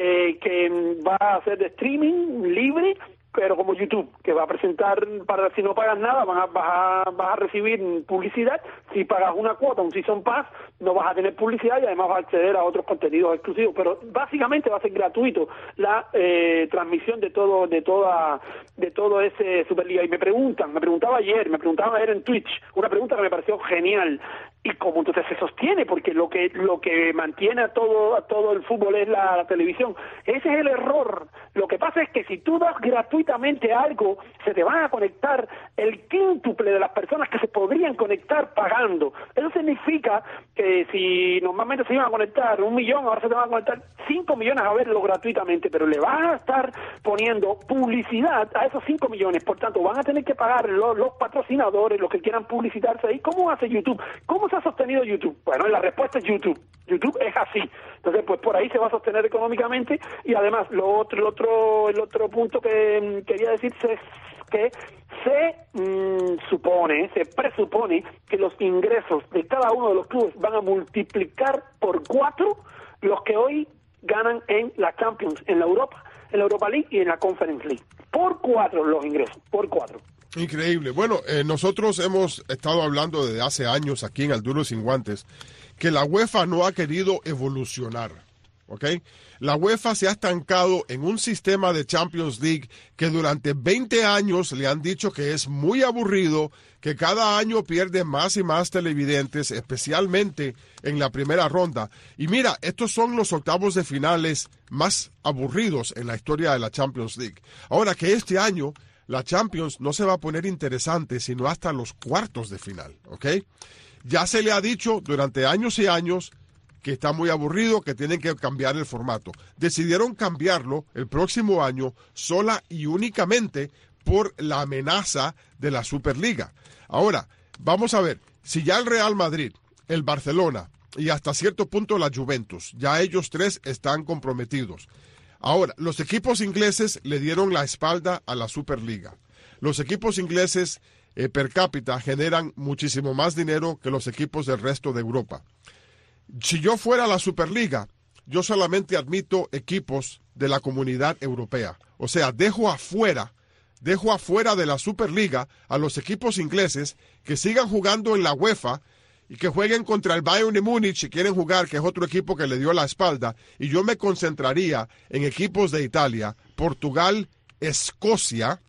Speaker 7: que va a ser de streaming libre, pero como YouTube, que va a presentar, para si no pagas nada, vas a recibir publicidad. Si pagas una cuota, un Season Pass, no vas a tener publicidad y además vas a acceder a otros contenidos exclusivos. Pero básicamente va a ser gratuito la transmisión de todo ese Superliga. Y me preguntaban ayer en Twitch, una pregunta que me pareció genial. ¿Y cómo entonces se sostiene? Porque lo que mantiene a todo el fútbol es la televisión. Ese es el error. Lo que pasa es que si tú das gratuitamente algo, se te van a conectar el quíntuple de las personas que se podrían conectar pagando. Eso significa que si normalmente se iban a conectar 1 millón, ahora se te van a conectar 5 millones a verlo gratuitamente, pero le van a estar poniendo publicidad a esos 5 millones. Por tanto, van a tener que pagar los patrocinadores, los que quieran publicitarse ahí. ¿Cómo hace YouTube? ¿Cómo se ha sostenido YouTube? Bueno, la respuesta es YouTube. YouTube es así. Entonces, pues por ahí se va a sostener económicamente. Y además, el otro punto que quería decir es que se presupone que los ingresos de cada uno de los clubes van a multiplicar por 4 los que hoy ganan en la Champions, en la Europa League y en la Conference League. por 4 los ingresos, por 4.
Speaker 4: Increíble. Bueno, nosotros hemos estado hablando desde hace años aquí en Al Duro Sin Guantes que la UEFA no ha querido evolucionar, ¿ok? La UEFA se ha estancado en un sistema de Champions League que durante 20 años le han dicho que es muy aburrido, que cada año pierde más y más televidentes, especialmente en la primera ronda. Y mira, estos son los octavos de finales más aburridos en la historia de la Champions League. Ahora que este año la Champions no se va a poner interesante sino hasta los cuartos de final, ¿ok? Ya se le ha dicho durante años y años que está muy aburrido, que tienen que cambiar el formato. Decidieron cambiarlo el próximo año sola y únicamente por la amenaza de la Superliga. Ahora, vamos a ver, si ya el Real Madrid, el Barcelona y hasta cierto punto la Juventus, ya ellos tres están comprometidos. Ahora, los equipos ingleses le dieron la espalda a la Superliga. Los equipos ingleses per cápita generan muchísimo más dinero que los equipos del resto de Europa. Si yo fuera la Superliga, yo solamente admito equipos de la Comunidad Europea. O sea, dejo afuera de la Superliga a los equipos ingleses que sigan jugando en la UEFA y que jueguen contra el Bayern de Múnich si quieren jugar, que es otro equipo que le dio la espalda, y yo me concentraría en equipos de Italia, Portugal, Escocia,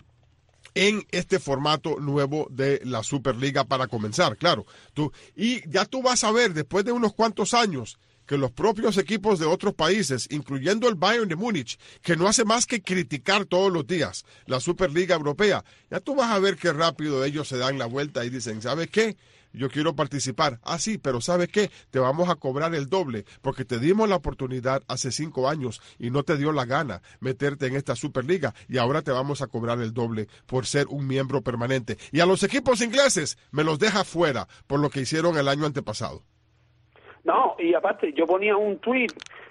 Speaker 4: en este formato nuevo de la Superliga para comenzar, claro. Y ya tú vas a ver, después de unos cuantos años, que los propios equipos de otros países, incluyendo el Bayern de Múnich, que no hace más que criticar todos los días la Superliga Europea, ya tú vas a ver qué rápido ellos se dan la vuelta y dicen, ¿sabes qué? Yo quiero participar. Ah, sí, pero ¿sabes qué? Te vamos a cobrar el doble, porque te dimos la oportunidad hace 5 años y no te dio la gana meterte en esta Superliga, y ahora te vamos a cobrar el doble por ser un miembro permanente. Y a los equipos ingleses me los deja fuera por lo que hicieron el año antepasado.
Speaker 7: No, y aparte, yo ponía un tweet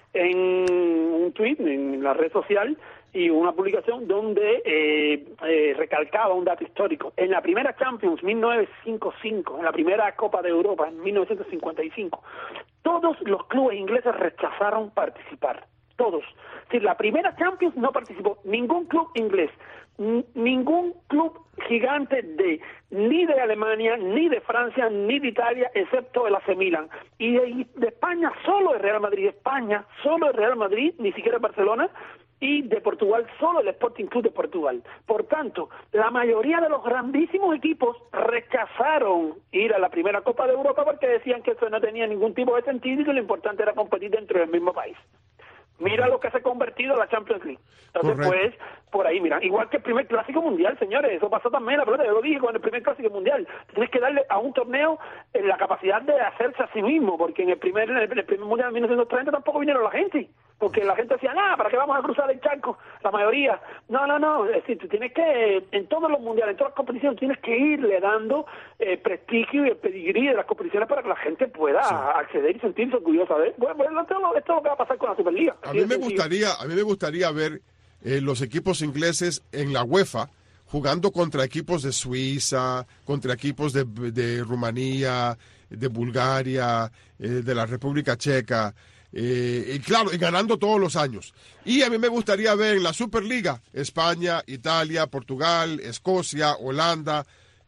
Speaker 7: en la red social y una publicación donde recalcaba un dato histórico. En la primera Champions, 1955, en la primera Copa de Europa, en 1955, todos los clubes ingleses rechazaron participar. Todos. Es decir, la primera Champions no participó ningún club inglés, ningún club gigante ni de Alemania, ni de Francia, ni de Italia, excepto el AC Milan. Y de España solo el Real Madrid. España solo el Real Madrid, ni siquiera Barcelona. Y de Portugal solo el Sporting Club de Portugal. Por tanto, la mayoría de los grandísimos equipos rechazaron ir a la primera Copa de Europa porque decían que eso no tenía ningún tipo de sentido y que lo importante era competir dentro del mismo país. Mira lo que se ha convertido la Champions League. Entonces, pues, por ahí, mira, igual que el primer Clásico Mundial, señores, eso pasó también, la pelota, yo lo dije con el primer Clásico Mundial. Tienes que darle a un torneo la capacidad de hacerse a sí mismo, porque en el primer Mundial de 1930 tampoco vinieron la gente, porque la gente decía, ¿para qué vamos a cruzar el charco? La mayoría, no, es decir, tú tienes que, en todos los mundiales, en todas las competiciones, tienes que irle dando prestigio y el pedigrí de las competiciones para que la gente pueda acceder y sentirse orgullosa de. Bueno, esto es lo que va a pasar con la Superliga.
Speaker 4: A mí me gustaría ver los equipos ingleses en la UEFA jugando contra equipos de Suiza, contra equipos de Rumanía, de Bulgaria, de la República Checa, y claro, y ganando todos los años. Y a mí me gustaría ver en la Superliga España, Italia, Portugal, Escocia, Holanda,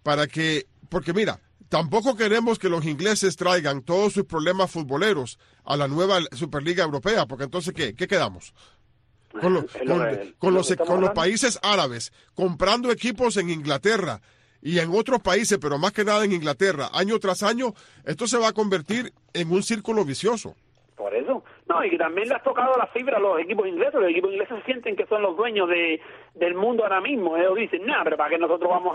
Speaker 4: porque mira, tampoco queremos que los ingleses traigan todos sus problemas futboleros a la nueva Superliga Europea, porque entonces, ¿qué quedamos? Con los países árabes, comprando equipos en Inglaterra y en otros países, pero más que nada en Inglaterra, año tras año, esto se va a convertir en un círculo vicioso.
Speaker 7: Por eso. No, y también le has tocado la fibra a los equipos ingleses. Los equipos ingleses sienten que son los dueños del mundo ahora mismo. Ellos dicen, pero ¿para qué nosotros vamos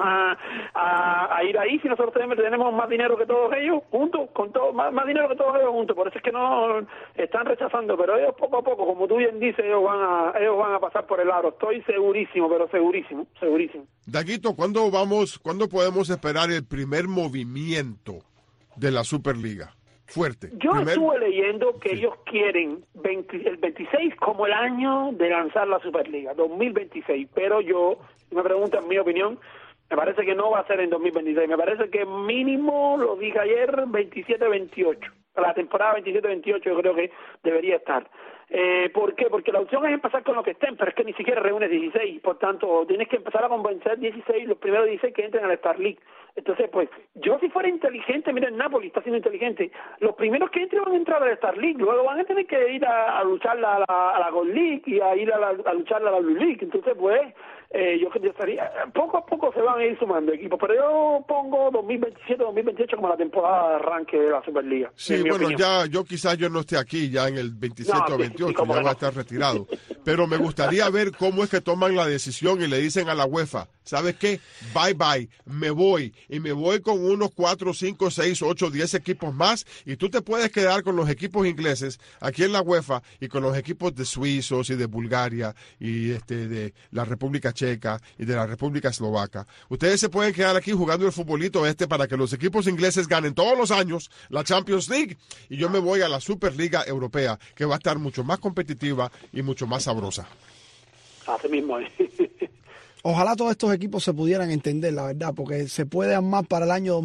Speaker 7: a ir ahí si nosotros tenemos más dinero que todos ellos juntos? Con todo, más dinero que todos ellos juntos. Por eso es que no están rechazando. Pero ellos poco a poco, como tú bien dices, ellos van a pasar por el aro. Estoy segurísimo, pero segurísimo.
Speaker 4: Daguito, ¿cuándo podemos esperar el primer movimiento de la Superliga? Fuerte.
Speaker 7: Yo estuve leyendo que ellos quieren el 26 como el año de lanzar la Superliga, 2026, pero si me preguntan mi opinión, me parece que no va a ser en 2026, me parece que mínimo, lo dije ayer, 27-28, la temporada 27-28 yo creo que debería estar. ¿Por qué? Porque la opción es empezar con lo que estén, pero es que ni siquiera reúnes 16, por tanto, tienes que empezar a convencer 16, los primeros 16 que entren a la Star League. Entonces, pues, yo si fuera inteligente, mira, el Napoli está siendo inteligente, los primeros que entren van a entrar a la Star League, luego van a tener que ir a luchar a la Gold League y a ir a luchar a la Blue League. Entonces, pues, yo estaría, poco a poco se van a ir sumando equipos, pero yo pongo 2027-2028 como la temporada de arranque de la Superliga.
Speaker 4: Sí, bueno, yo quizás yo no esté aquí ya en el 27 o 28, ya voy a estar retirado, pero me gustaría ver cómo es que toman la decisión y le dicen a la UEFA, ¿sabes qué? Bye bye, me voy, y me voy con unos 4, 5, 6, 8, 10 equipos más, y tú te puedes quedar con los equipos ingleses aquí en la UEFA y con los equipos de suizos y de Bulgaria y de la República Checa y de la República Eslovaca. Ustedes se pueden quedar aquí jugando el futbolito para que los equipos ingleses ganen todos los años la Champions League, y yo me voy a la Superliga Europea, que va a estar mucho más competitiva y mucho más sabrosa.
Speaker 7: Así mismo.
Speaker 5: Ojalá todos estos equipos se pudieran entender, la verdad, porque se puede armar para el año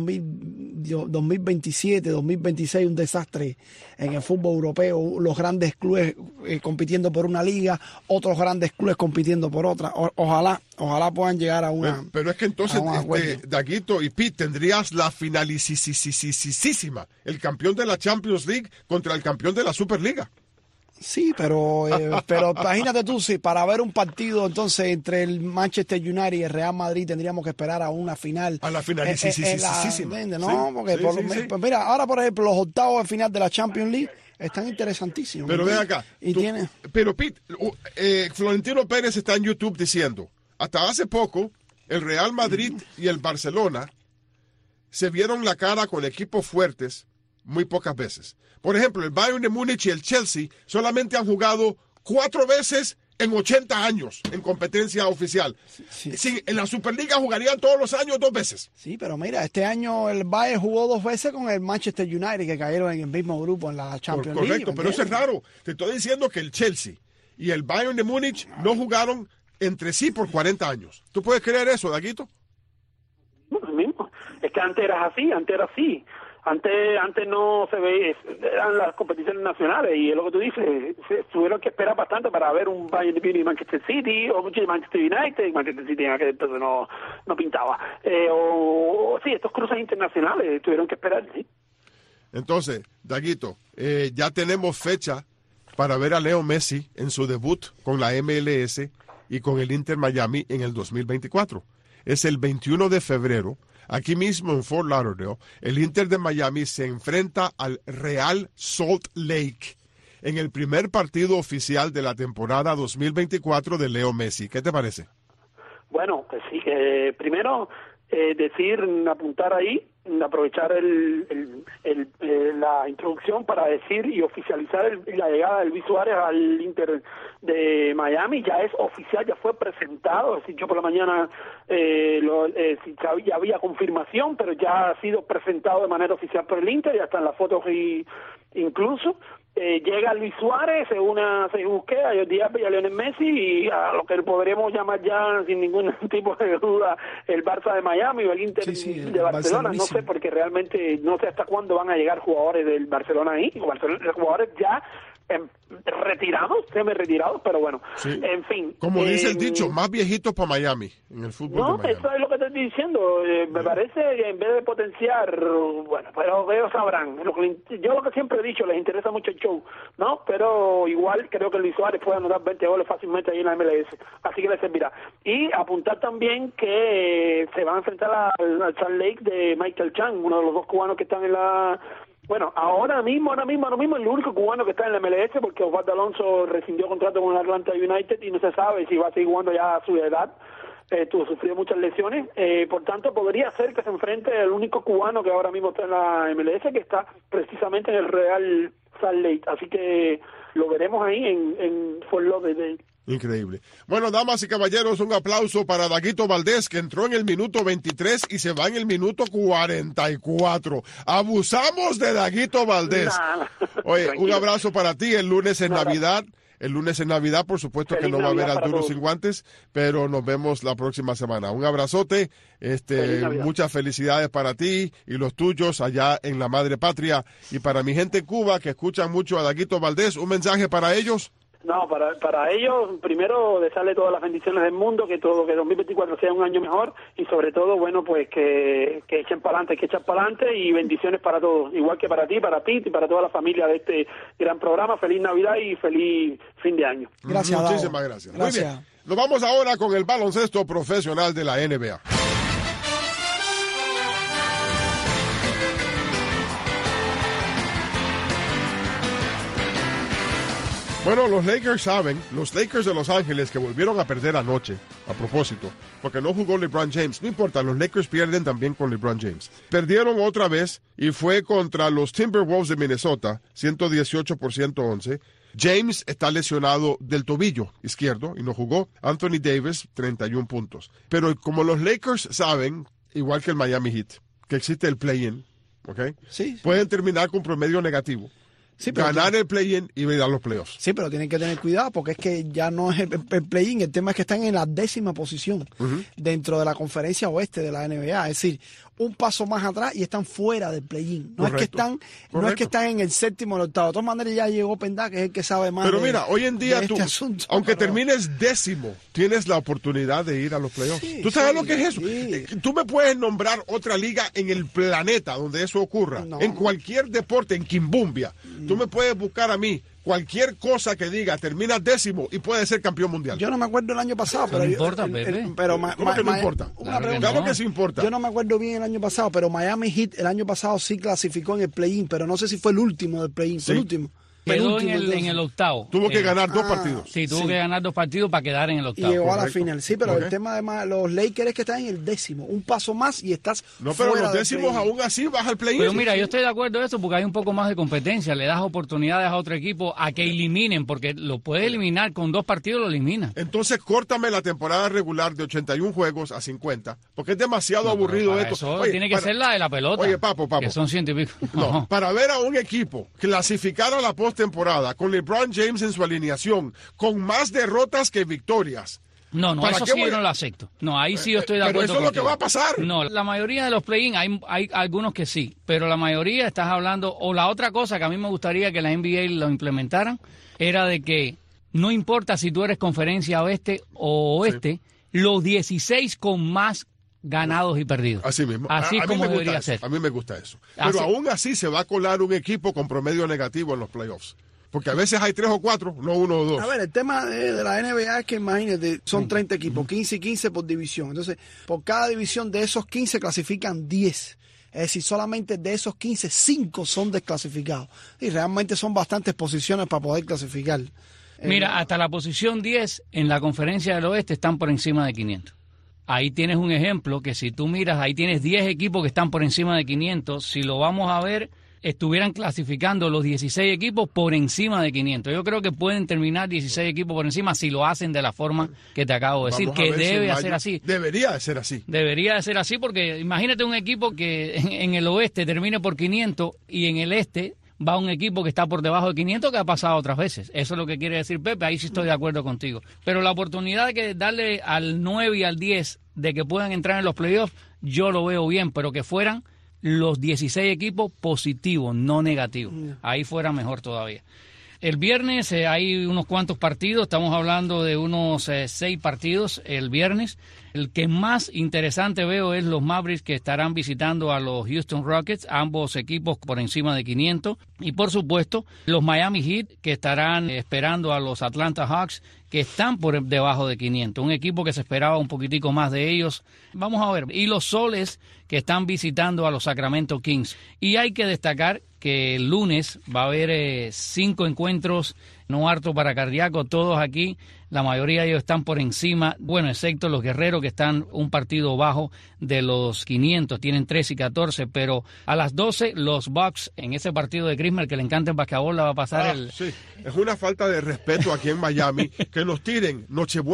Speaker 5: 2027, 2026 un desastre en el fútbol europeo, los grandes clubes compitiendo por una liga, otros grandes clubes compitiendo por otra. Ojalá puedan llegar a una...
Speaker 4: Pero es que entonces, Daguito y Pete, tendrías la finalisísima, el campeón de la Champions League contra el campeón de la Superliga.
Speaker 5: Sí, pero imagínate tú, si para ver un partido entonces entre el Manchester United y el Real Madrid tendríamos que esperar a una final.
Speaker 4: A la final,
Speaker 5: ¿no? Porque pues mira, ahora por ejemplo los octavos de final de la Champions League están interesantísimos.
Speaker 4: Pero ven acá, pero Pete, Florentino Pérez está en YouTube diciendo, hasta hace poco el Real Madrid y el Barcelona se vieron la cara con equipos fuertes muy pocas veces. Por ejemplo, el Bayern de Múnich y el Chelsea solamente han jugado 4 veces en 80 años en competencia oficial. Sí, en la Superliga jugarían todos los años 2 veces.
Speaker 5: Sí, pero mira, este año el Bayern jugó 2 veces con el Manchester United, que cayeron en el mismo grupo en la Champions League.
Speaker 4: Correcto, pero eso es raro. Te estoy diciendo que el Chelsea y el Bayern de Múnich no jugaron entre sí por 40 años. ¿Tú puedes creer eso, Daguito?
Speaker 7: No, lo mismo. Es que antes era así. Antes no se veía, eran las competiciones nacionales, y es lo que tú dices, tuvieron que esperar bastante para ver un Bayern Munich y Manchester City, o Manchester United. Manchester City en aquel entonces no pintaba. Sí, estos cruces internacionales tuvieron que esperar, sí.
Speaker 4: Entonces, Daguito, ya tenemos fecha para ver a Leo Messi en su debut con la MLS y con el Inter Miami en el 2024. Es el 21 de febrero. Aquí mismo en Fort Lauderdale, el Inter de Miami se enfrenta al Real Salt Lake en el primer partido oficial de la temporada 2024 de Leo Messi. ¿Qué te parece?
Speaker 7: Bueno, pues sí, primero apuntar ahí, aprovechar la introducción para decir y oficializar la llegada de Luis Suárez al Inter de Miami. Ya es oficial, ya fue presentado. Es decir, yo por la mañana ya había confirmación, pero ya ha sido presentado de manera oficial por el Inter, ya están las fotos incluso. Llega Luis Suárez, según busqué, a Jordi Alba y a Lionel Messi, y a lo que podremos llamar ya sin ningún tipo de duda el Barça de Miami o el Inter de Barcelona. No sé, porque realmente no sé hasta cuándo van a llegar jugadores del Barcelona ahí, jugadores ya semi-retirados, pero bueno, sí. En fin.
Speaker 4: Como dice el dicho, más viejitos para Miami, en el fútbol de Miami.
Speaker 7: Eso es lo que te estoy diciendo. Me parece que en vez de potenciar, bueno, pero ellos sabrán. Yo lo que siempre he dicho, les interesa mucho el show, ¿no? Pero igual creo que Luis Suárez puede anotar 20 goles fácilmente ahí en la MLS, así que les servirá. Y apuntar también que se van a enfrentar al Salt Lake de Michael Chang, uno de los 2 cubanos que están en la... Bueno, ahora mismo el único cubano que está en la MLS, porque Osvaldo Alonso rescindió contrato con el Atlanta United y no se sabe si va a seguir jugando ya a su edad. Sufrió muchas lesiones, por tanto podría ser que se enfrente el único cubano que ahora mismo está en la MLS, que está precisamente en el Real Salt Lake, así que lo veremos ahí en Fort Lauderdale.
Speaker 4: Increíble. Bueno, damas y caballeros, un aplauso para Daguito Valdés, que entró en el minuto 23 y se va en el minuto 44. Abusamos de Daguito Valdés. Oye, un abrazo para ti. El lunes es Navidad. El lunes es Navidad, por supuesto que no va a haber al Duro Sin Guantes, pero nos vemos la próxima semana. Un abrazote, muchas felicidades para ti y los tuyos allá en la madre patria. Y para mi gente en Cuba, que escuchan mucho a Daguito Valdés, ¿un mensaje para ellos?
Speaker 7: No, para ellos, primero desearle todas las bendiciones del mundo, que 2024 sea un año mejor y sobre todo, bueno, pues que echen para adelante, que echan para adelante y bendiciones para todos, igual que para ti, para Pete y para toda la familia de este gran programa. Feliz Navidad y feliz fin de año.
Speaker 5: Gracias,
Speaker 4: muchísimas gracias. Muy bien, nos vamos ahora con el baloncesto profesional de la NBA. Bueno, los Lakers de Los Ángeles, que volvieron a perder anoche, a propósito, porque no jugó LeBron James. No importa, los Lakers pierden también con LeBron James. Perdieron otra vez y fue contra los Timberwolves de Minnesota, 118-111. James está lesionado del tobillo izquierdo y no jugó. Anthony Davis, 31 puntos. Pero como los Lakers saben, igual que el Miami Heat, que existe el play-in, ¿ok?
Speaker 5: Sí.
Speaker 4: Pueden terminar con promedio negativo. Sí, ganar el play-in y ir a los playoffs.
Speaker 5: Sí, pero tienen que tener cuidado porque es que ya no es el play-in, el tema es que están en la 10ª posición dentro de la conferencia oeste de la NBA. Es decir, un paso más atrás y están fuera del play-in. No es que están en el 7º o el 8º. De todas maneras ya llegó Pendá, que es el que sabe más.
Speaker 4: Pero mira, hoy en día tú, aunque termines 10º, tienes la oportunidad de ir a los playoffs. ¿Tú sabes lo que es eso? Sí. Tú me puedes nombrar otra liga en el planeta donde eso ocurra. No. En cualquier deporte, en Quimbumbia. Tú me puedes buscar a mí cualquier cosa que diga, termina 10º y puede ser campeón mundial.
Speaker 5: Yo no me acuerdo el año pasado, pero...
Speaker 8: No importa, Pepe.
Speaker 4: ¿Cómo que no importa? Claro que sí importa.
Speaker 5: Yo no me acuerdo bien el año pasado, pero Miami Heat el año pasado sí clasificó en el play-in, pero no sé si fue el último del play-in.
Speaker 4: Sí.
Speaker 5: Fue el último.
Speaker 8: Quedó en el octavo.
Speaker 4: Tuvo que ganar 2 partidos.
Speaker 8: Sí, tuvo que ganar 2 partidos para quedar en el octavo.
Speaker 5: Y llegó a la final. Sí, pero el tema de los Lakers es que están en el 10º. Un paso más y estás
Speaker 4: No, pero los 10º aún así baja el play-in.
Speaker 8: Pero mira, yo estoy de acuerdo en eso porque hay un poco más de competencia. Le das oportunidades a otro equipo a que eliminen, porque lo puede eliminar con 2 partidos, lo elimina.
Speaker 4: Entonces, córtame la temporada regular de 81 juegos a 50, porque es demasiado aburrido esto.
Speaker 8: Eso tiene que ser la de la pelota.
Speaker 4: Oye, Papo.
Speaker 8: Que son 100 y pico.
Speaker 4: No, para ver a un equipo clasificar a la postemporada con LeBron James en su alineación, con más derrotas que victorias.
Speaker 8: No, eso sí yo no lo acepto. No, ahí sí yo estoy de acuerdo.
Speaker 4: Pero eso es lo que va a pasar.
Speaker 8: No, la mayoría de los play-in, hay algunos que sí, pero la mayoría estás hablando, o la otra cosa que a mí me gustaría que la NBA lo implementaran, era de que no importa si tú eres conferencia oeste o oeste, los 16 con más ganados y perdidos.
Speaker 4: Así mismo.
Speaker 8: Así es como debería ser.
Speaker 4: A mí me gusta eso. Pero aún así se va a colar un equipo con promedio negativo en los playoffs. Porque a veces hay 3 o 4, no 1 o 2.
Speaker 5: A ver, el tema de la NBA es que imagínate, son 30 equipos, 15 y 15 por división. Entonces, por cada división de esos 15 clasifican 10. Es decir, solamente de esos 15, 5 son desclasificados. Y realmente son bastantes posiciones para poder clasificar.
Speaker 8: Mira, hasta la posición 10 en la conferencia del oeste están por encima de 500. Ahí tienes un ejemplo que si tú miras, ahí tienes 10 equipos que están por encima de 500. Si lo vamos a ver, estuvieran clasificando los 16 equipos por encima de 500. Yo creo que pueden terminar 16 equipos por encima si lo hacen de la forma que te acabo de decir, que debe ser así.
Speaker 4: Debería de ser así.
Speaker 8: Debería de ser así porque imagínate un equipo que en el oeste termine por 500 y en el este va un equipo que está por debajo de 500 que ha pasado otras veces. Eso es lo que quiere decir Pepe, ahí sí estoy de acuerdo contigo. Pero la oportunidad de que darle al 9 y al 10 de que puedan entrar en los playoffs, yo lo veo bien, pero que fueran los 16 equipos positivos, no negativos. Ahí fuera mejor todavía. El viernes hay unos cuantos partidos, estamos hablando de unos 6 partidos el viernes. El que más interesante veo es los Mavericks que estarán visitando a los Houston Rockets, ambos equipos por encima de 500. Y por supuesto, los Miami Heat que estarán esperando a los Atlanta Hawks que están por debajo de 500. Un equipo que se esperaba un poquitico más de ellos. Vamos a ver. Y los Soles que están visitando a los Sacramento Kings. Y hay que destacar que el lunes va a haber 5 encuentros no harto para cardíaco, todos aquí, la mayoría de ellos están por encima, bueno, excepto los Guerreros que están un partido bajo de los 500, tienen 13 y 14, pero a las 12 los Bucks en ese partido de Christmas que le encanta el basquetbol la va a pasar
Speaker 4: Sí, es una falta de respeto aquí en Miami que nos tiren Nochebuena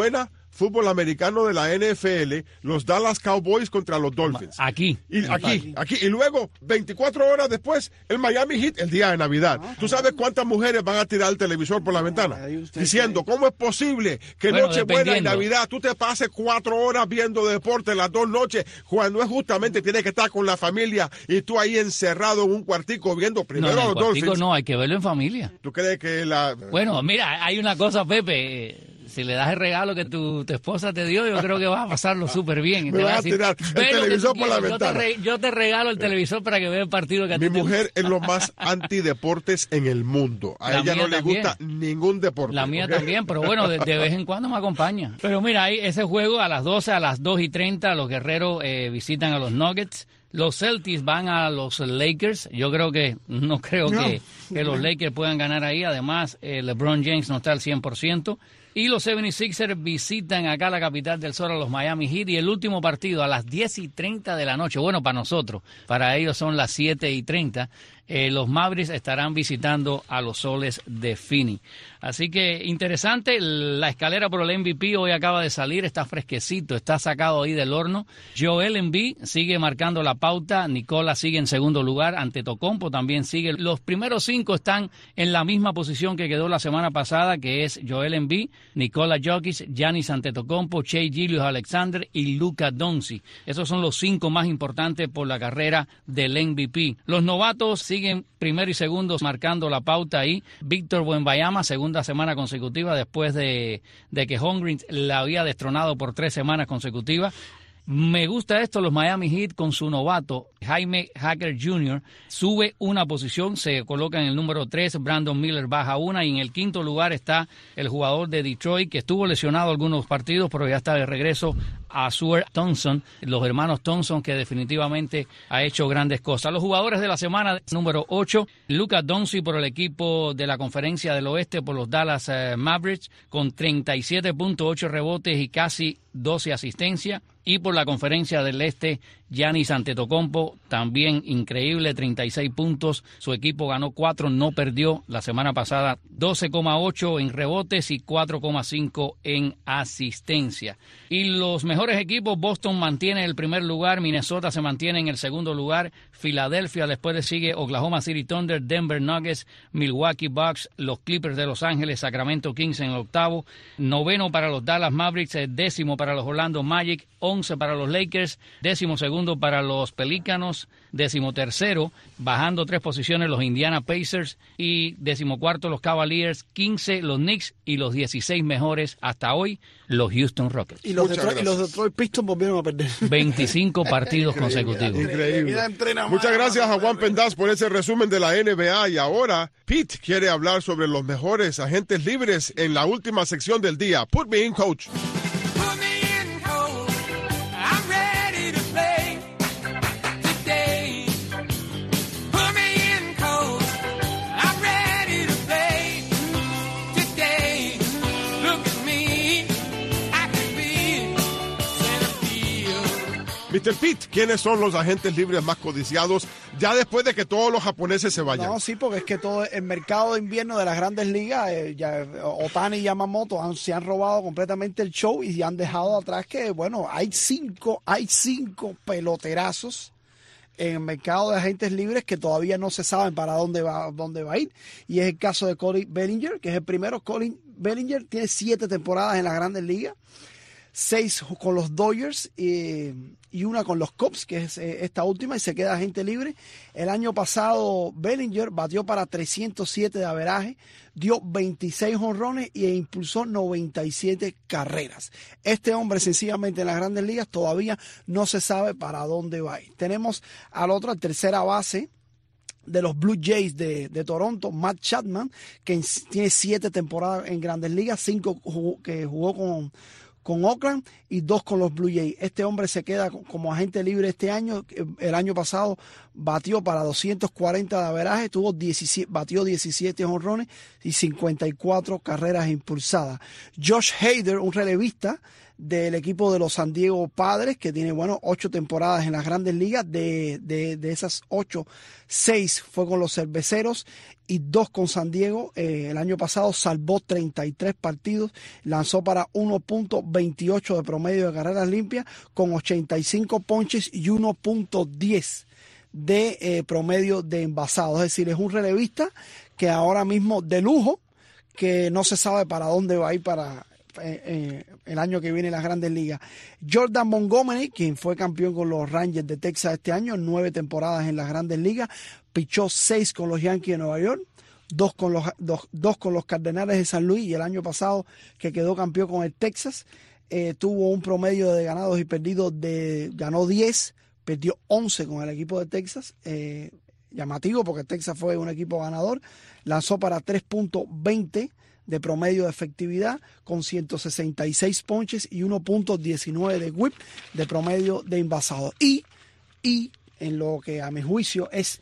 Speaker 4: fútbol americano de la NFL, los Dallas Cowboys contra los Dolphins.
Speaker 8: Aquí.
Speaker 4: Y luego, 24 horas después, el Miami Heat, el día de Navidad. ¿Tú sabes cuántas mujeres van a tirar el televisor por la ventana? Diciendo, ¿cómo es posible que Nochebuena y Navidad tú te pases 4 horas viendo deporte las 2 noches, cuando es justamente tienes que estar con la familia y tú ahí encerrado en un cuartico viendo primero a los Dolphins?
Speaker 8: No, hay que verlo en familia.
Speaker 4: ¿Tú crees que
Speaker 8: Bueno, mira, hay una cosa, Pepe. Si le das el regalo que tu esposa te dio, yo creo que vas a pasarlo súper bien.
Speaker 4: Me vas a tirar el televisor por la ventana.
Speaker 8: Yo te regalo el televisor para que vea el partido que a ti te gusta.
Speaker 4: Mi mujer es lo más antideportes en el mundo. A ella no le gusta ningún deporte.
Speaker 8: La mía también, pero bueno, de vez en cuando me acompaña. Pero mira, ahí ese juego a las 12, a las 2:30, los Guerreros visitan a los Nuggets. Los Celtics van a los Lakers. Yo creo que, que los Lakers puedan ganar ahí. Además, LeBron James no está al 100%. Y los 76ers visitan acá la capital del sol a los Miami Heat. Y el último partido a las 10:30 de la noche. Bueno, para nosotros. Para ellos son las 7:30. Los Mavericks estarán visitando a los Soles de Phoenix. Así que interesante, la escalera por el MVP hoy acaba de salir, está fresquecito, está sacado ahí del horno. Joel Embiid sigue marcando la pauta, Nikola sigue en segundo lugar, Antetokounmpo también sigue. Los primeros 5 están en la misma posición que quedó la semana pasada, que es Joel Embiid, Nikola Jokic, Giannis Antetokounmpo, Shai Gilgeous-Alexander y Luka Doncic. Esos son los 5 más importantes por la carrera del MVP. Los novatos siguen primero y segundo marcando la pauta ahí. Víctor Wembanyama, segunda semana consecutiva después de que Holmgren la había destronado por 3 semanas consecutivas. Me gusta esto, los Miami Heat con su novato, Jaime Jacker Jr., sube una posición, se coloca en el número 3, Brandon Miller baja una, y en el 5º lugar está el jugador de Detroit, que estuvo lesionado algunos partidos, pero ya está de regreso, Ausar Thompson, los hermanos Thompson, que definitivamente ha hecho grandes cosas. Los jugadores de la semana, número 8, Luka Doncic por el equipo de la Conferencia del Oeste, por los Dallas Mavericks, con 37.8 rebotes y casi 12 asistencias. Y por la Conferencia del Este, Giannis Antetokounmpo, también increíble, 36 puntos. Su equipo ganó 4, no perdió. La semana pasada 12,8 en rebotes y 4,5 en asistencia. Y los mejores equipos, Boston mantiene el primer lugar, Minnesota se mantiene en el segundo lugar, Filadelfia después le sigue Oklahoma City Thunder, Denver Nuggets, Milwaukee Bucks, los Clippers de Los Ángeles, Sacramento Kings en el 8º, 9º para los Dallas Mavericks, 10º para los Orlando Magic, 11 para los Lakers, 12º para los Pelícanos, 13º, bajando 3 posiciones los Indiana Pacers y 14º los Cavaliers, 15 los Knicks y los 16 mejores hasta hoy los Houston Rockets.
Speaker 5: Y los Detroit Pistons volvieron a perder.
Speaker 8: 25 partidos consecutivos.
Speaker 4: Increíble. Muchas gracias a Juan Pendas por ese resumen de la NBA. Y ahora Pete quiere hablar sobre los mejores agentes libres en la última sección del día. Put me in, coach. Mr. Pete, ¿quiénes son los agentes libres más codiciados ya después de que todos los japoneses se vayan?
Speaker 5: No, sí, porque es que todo el mercado de invierno de las grandes ligas, Otani y Yamamoto se han robado completamente el show y han dejado atrás que, bueno, hay cinco peloterazos en el mercado de agentes libres que todavía no se saben para dónde va a ir. Y es el caso de Cody Bellinger, que es el primero. Cody Bellinger tiene 7 temporadas en las grandes ligas. 6 con los Dodgers y una con los Cubs, que es esta última, y se queda agente libre. El año pasado Bellinger batió para 307 de averaje, dio 26 jonrones e impulsó 97 carreras. Este hombre sencillamente en las grandes ligas todavía no se sabe para dónde va a ir. Tenemos al otro, al tercera base de los Blue Jays de Toronto, Matt Chapman, que tiene 7 temporadas en grandes ligas, 5 que jugó con Oakland y 2 con los Blue Jays. Este hombre se queda como agente libre este año. El año pasado batió para 240 de averaje, batió 17 jonrones y 54 carreras impulsadas. Josh Hader, un relevista del equipo de los San Diego Padres, que tiene, 8 temporadas en las Grandes Ligas. De esas 8, 6 fue con los Cerveceros y 2 con San Diego. El año pasado salvó 33 partidos, lanzó para 1.28 de promedio de carreras limpias, con 85 ponches y 1.10 de promedio de envasado. Es decir, es un relevista que ahora mismo de lujo, que no se sabe para dónde va a ir para el año que viene en las Grandes Ligas. Jordan Montgomery, quien fue campeón con los Rangers de Texas este año, 9 temporadas en las Grandes Ligas, pichó 6 con los Yankees de Nueva York, 2 con los Cardenales de San Luis, y el año pasado, que quedó campeón con el Texas, tuvo un promedio de ganados y perdidos ganó 10, perdió 11 con el equipo de Texas. Llamativo, porque Texas fue un equipo ganador. Lanzó para 3.20 de promedio de efectividad, con 166 ponches y 1.19 de whip de promedio de envasado. Y en lo que a mi juicio es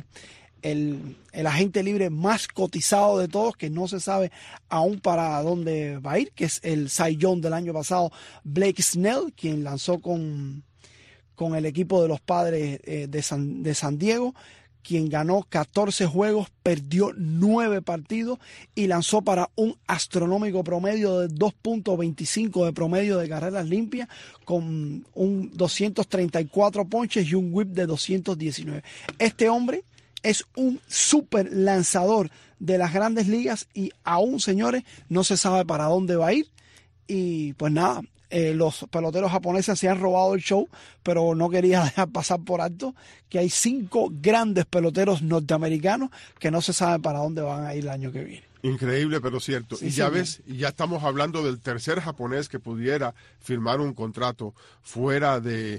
Speaker 5: el agente libre más cotizado de todos, que no se sabe aún para dónde va a ir, que es el Cy Young del año pasado, Blake Snell, quien lanzó con el equipo de los Padres de San Diego, quien ganó 14 juegos, perdió 9 partidos y lanzó para un astronómico promedio de 2.25 de promedio de carreras limpias, con un 234 ponches y un whip de 219. Este hombre es un super lanzador de las Grandes Ligas y aún, señores, no se sabe para dónde va a ir. Y pues nada, los peloteros japoneses se han robado el show, pero no quería dejar pasar por alto que hay 5 grandes peloteros norteamericanos que no se sabe para dónde van a ir el año que viene.
Speaker 4: Increíble, pero cierto. Sí, y ya ves, ya estamos hablando del tercer japonés que pudiera firmar un contrato fuera de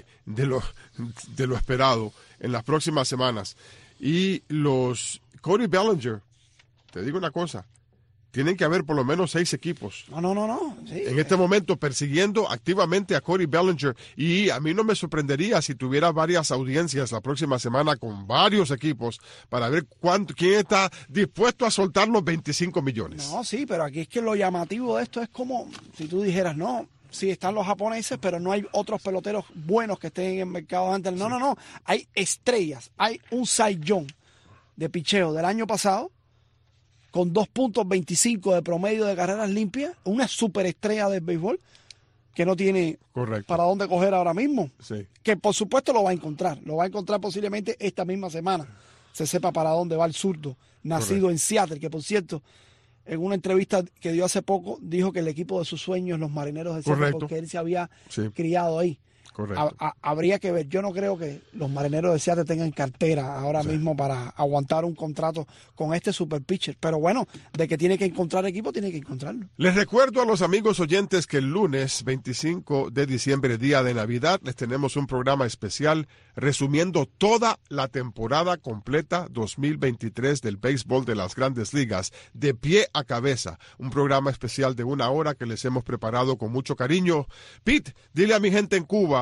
Speaker 4: lo esperado en las próximas semanas. Y los Cody Bellinger, te digo una cosa, tienen que haber por lo menos 6 equipos.
Speaker 5: No. Sí.
Speaker 4: En este momento persiguiendo activamente a Cody Bellinger. Y a mí no me sorprendería si tuviera varias audiencias la próxima semana con varios equipos para ver quién está dispuesto a soltar los 25 millones.
Speaker 5: No, sí, pero aquí es que lo llamativo de esto es como si tú dijeras, no, sí están los japoneses, pero no hay otros peloteros buenos que estén en el mercado antes. No. Hay estrellas. Hay un Cy Young de picheo del año pasado, con 2.25 de promedio de carreras limpias, una superestrella del béisbol que no tiene para dónde coger ahora mismo.
Speaker 4: Sí.
Speaker 5: Que por supuesto lo va a encontrar posiblemente esta misma semana. Se sepa para dónde va el zurdo, nacido en Seattle, que por cierto, en una entrevista que dio hace poco, dijo que el equipo de sus sueños, los Marineros de Seattle, porque él se había criado ahí.
Speaker 4: Correcto.
Speaker 5: Habría que ver. Yo no creo que los Marineros de Seattle tengan cartera ahora mismo para aguantar un contrato con este super pitcher. Pero bueno, de que tiene que encontrar equipo, tiene que encontrarlo.
Speaker 4: Les recuerdo a los amigos oyentes que el lunes 25 de diciembre, día de Navidad, les tenemos un programa especial resumiendo toda la temporada completa 2023 del béisbol de las Grandes Ligas, de pie a cabeza. Un programa especial de 1 hora que les hemos preparado con mucho cariño. Pete, dile a mi gente en Cuba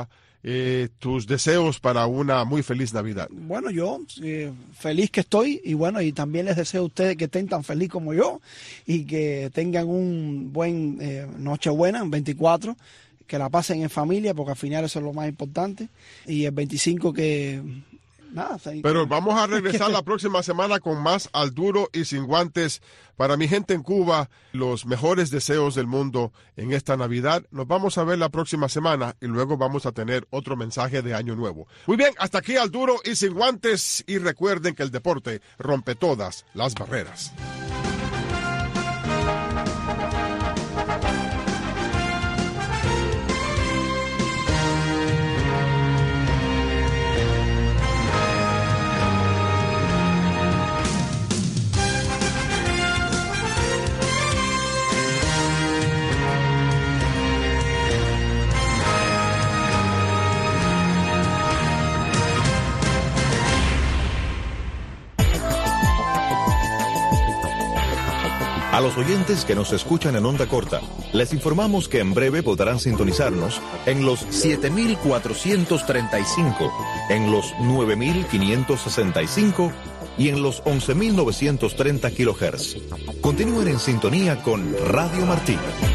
Speaker 4: tus deseos para una muy feliz Navidad.
Speaker 5: Bueno, yo feliz que estoy, y bueno, y también les deseo a ustedes que estén tan feliz como yo y que tengan un buen Nochebuena, 24, que la pasen en familia, porque al final eso es lo más importante, y el 25 que... Nada,
Speaker 4: pero vamos a regresar la próxima semana con más Al Duro y Sin Guantes. Para mi gente en Cuba, los mejores deseos del mundo en esta Navidad. Nos vamos a ver la próxima semana y luego vamos a tener otro mensaje de Año Nuevo. Muy bien, hasta aquí Al Duro y Sin Guantes, y recuerden que el deporte rompe todas las barreras.
Speaker 9: A los oyentes que nos escuchan en onda corta, les informamos que en breve podrán sintonizarnos en los 7.435, en los 9.565 y en los 11.930 kHz. Continúen en sintonía con Radio Martí.